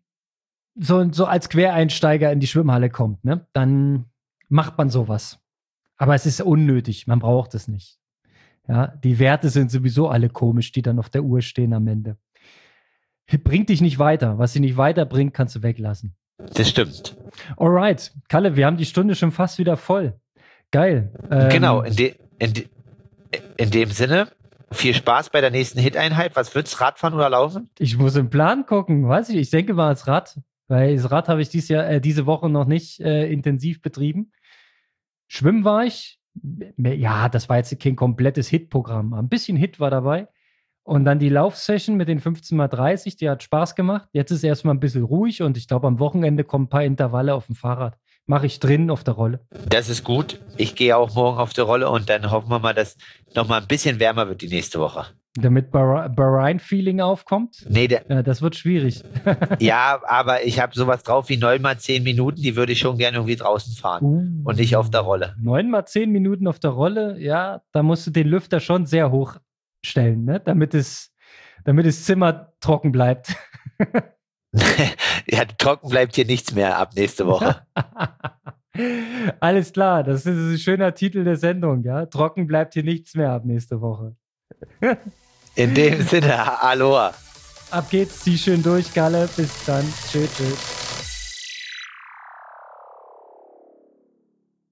so als Quereinsteiger in die Schwimmhalle kommt, ne, dann macht man sowas. Aber es ist unnötig. Man braucht es nicht. Ja, die Werte sind sowieso alle komisch, die dann auf der Uhr stehen am Ende. Bringt dich nicht weiter. Was sie nicht weiterbringt, kannst du weglassen. Das stimmt. Alright, Kalle, wir haben die Stunde schon fast wieder voll. Geil. Genau, in dem Sinne, viel Spaß bei der nächsten Hit-Einheit. Was wird's, Radfahren oder Laufen? Ich muss im Plan gucken, weiß ich denke mal als Rad, weil das Rad habe ich diese Woche noch nicht intensiv betrieben. Schwimmen war ich, ja, das war jetzt kein komplettes Hit-Programm, ein bisschen Hit war dabei. Und dann die Laufsession mit den 15x30, die hat Spaß gemacht. Jetzt ist erstmal ein bisschen ruhig und ich glaube, am Wochenende kommen ein paar Intervalle auf dem Fahrrad. Mache ich drin auf der Rolle. Das ist gut. Ich gehe auch morgen auf der Rolle und dann hoffen wir mal, dass noch mal ein bisschen wärmer wird die nächste Woche. Damit Bahrain-Feeling aufkommt? Nee, ja, das wird schwierig. Ja, aber ich habe sowas drauf wie 9x10 Minuten, die würde ich schon gerne irgendwie draußen fahren und nicht auf der Rolle. 9x10 Minuten auf der Rolle, ja, da musst du den Lüfter schon sehr hoch stellen, ne? Damit das Zimmer trocken bleibt. Ja, trocken bleibt hier nichts mehr ab nächste Woche. Alles klar, das ist ein schöner Titel der Sendung, ja. Trocken bleibt hier nichts mehr ab nächste Woche. In dem Sinne, Aloha. Ab geht's, zieh schön durch, Galle. Bis dann. Tschüss.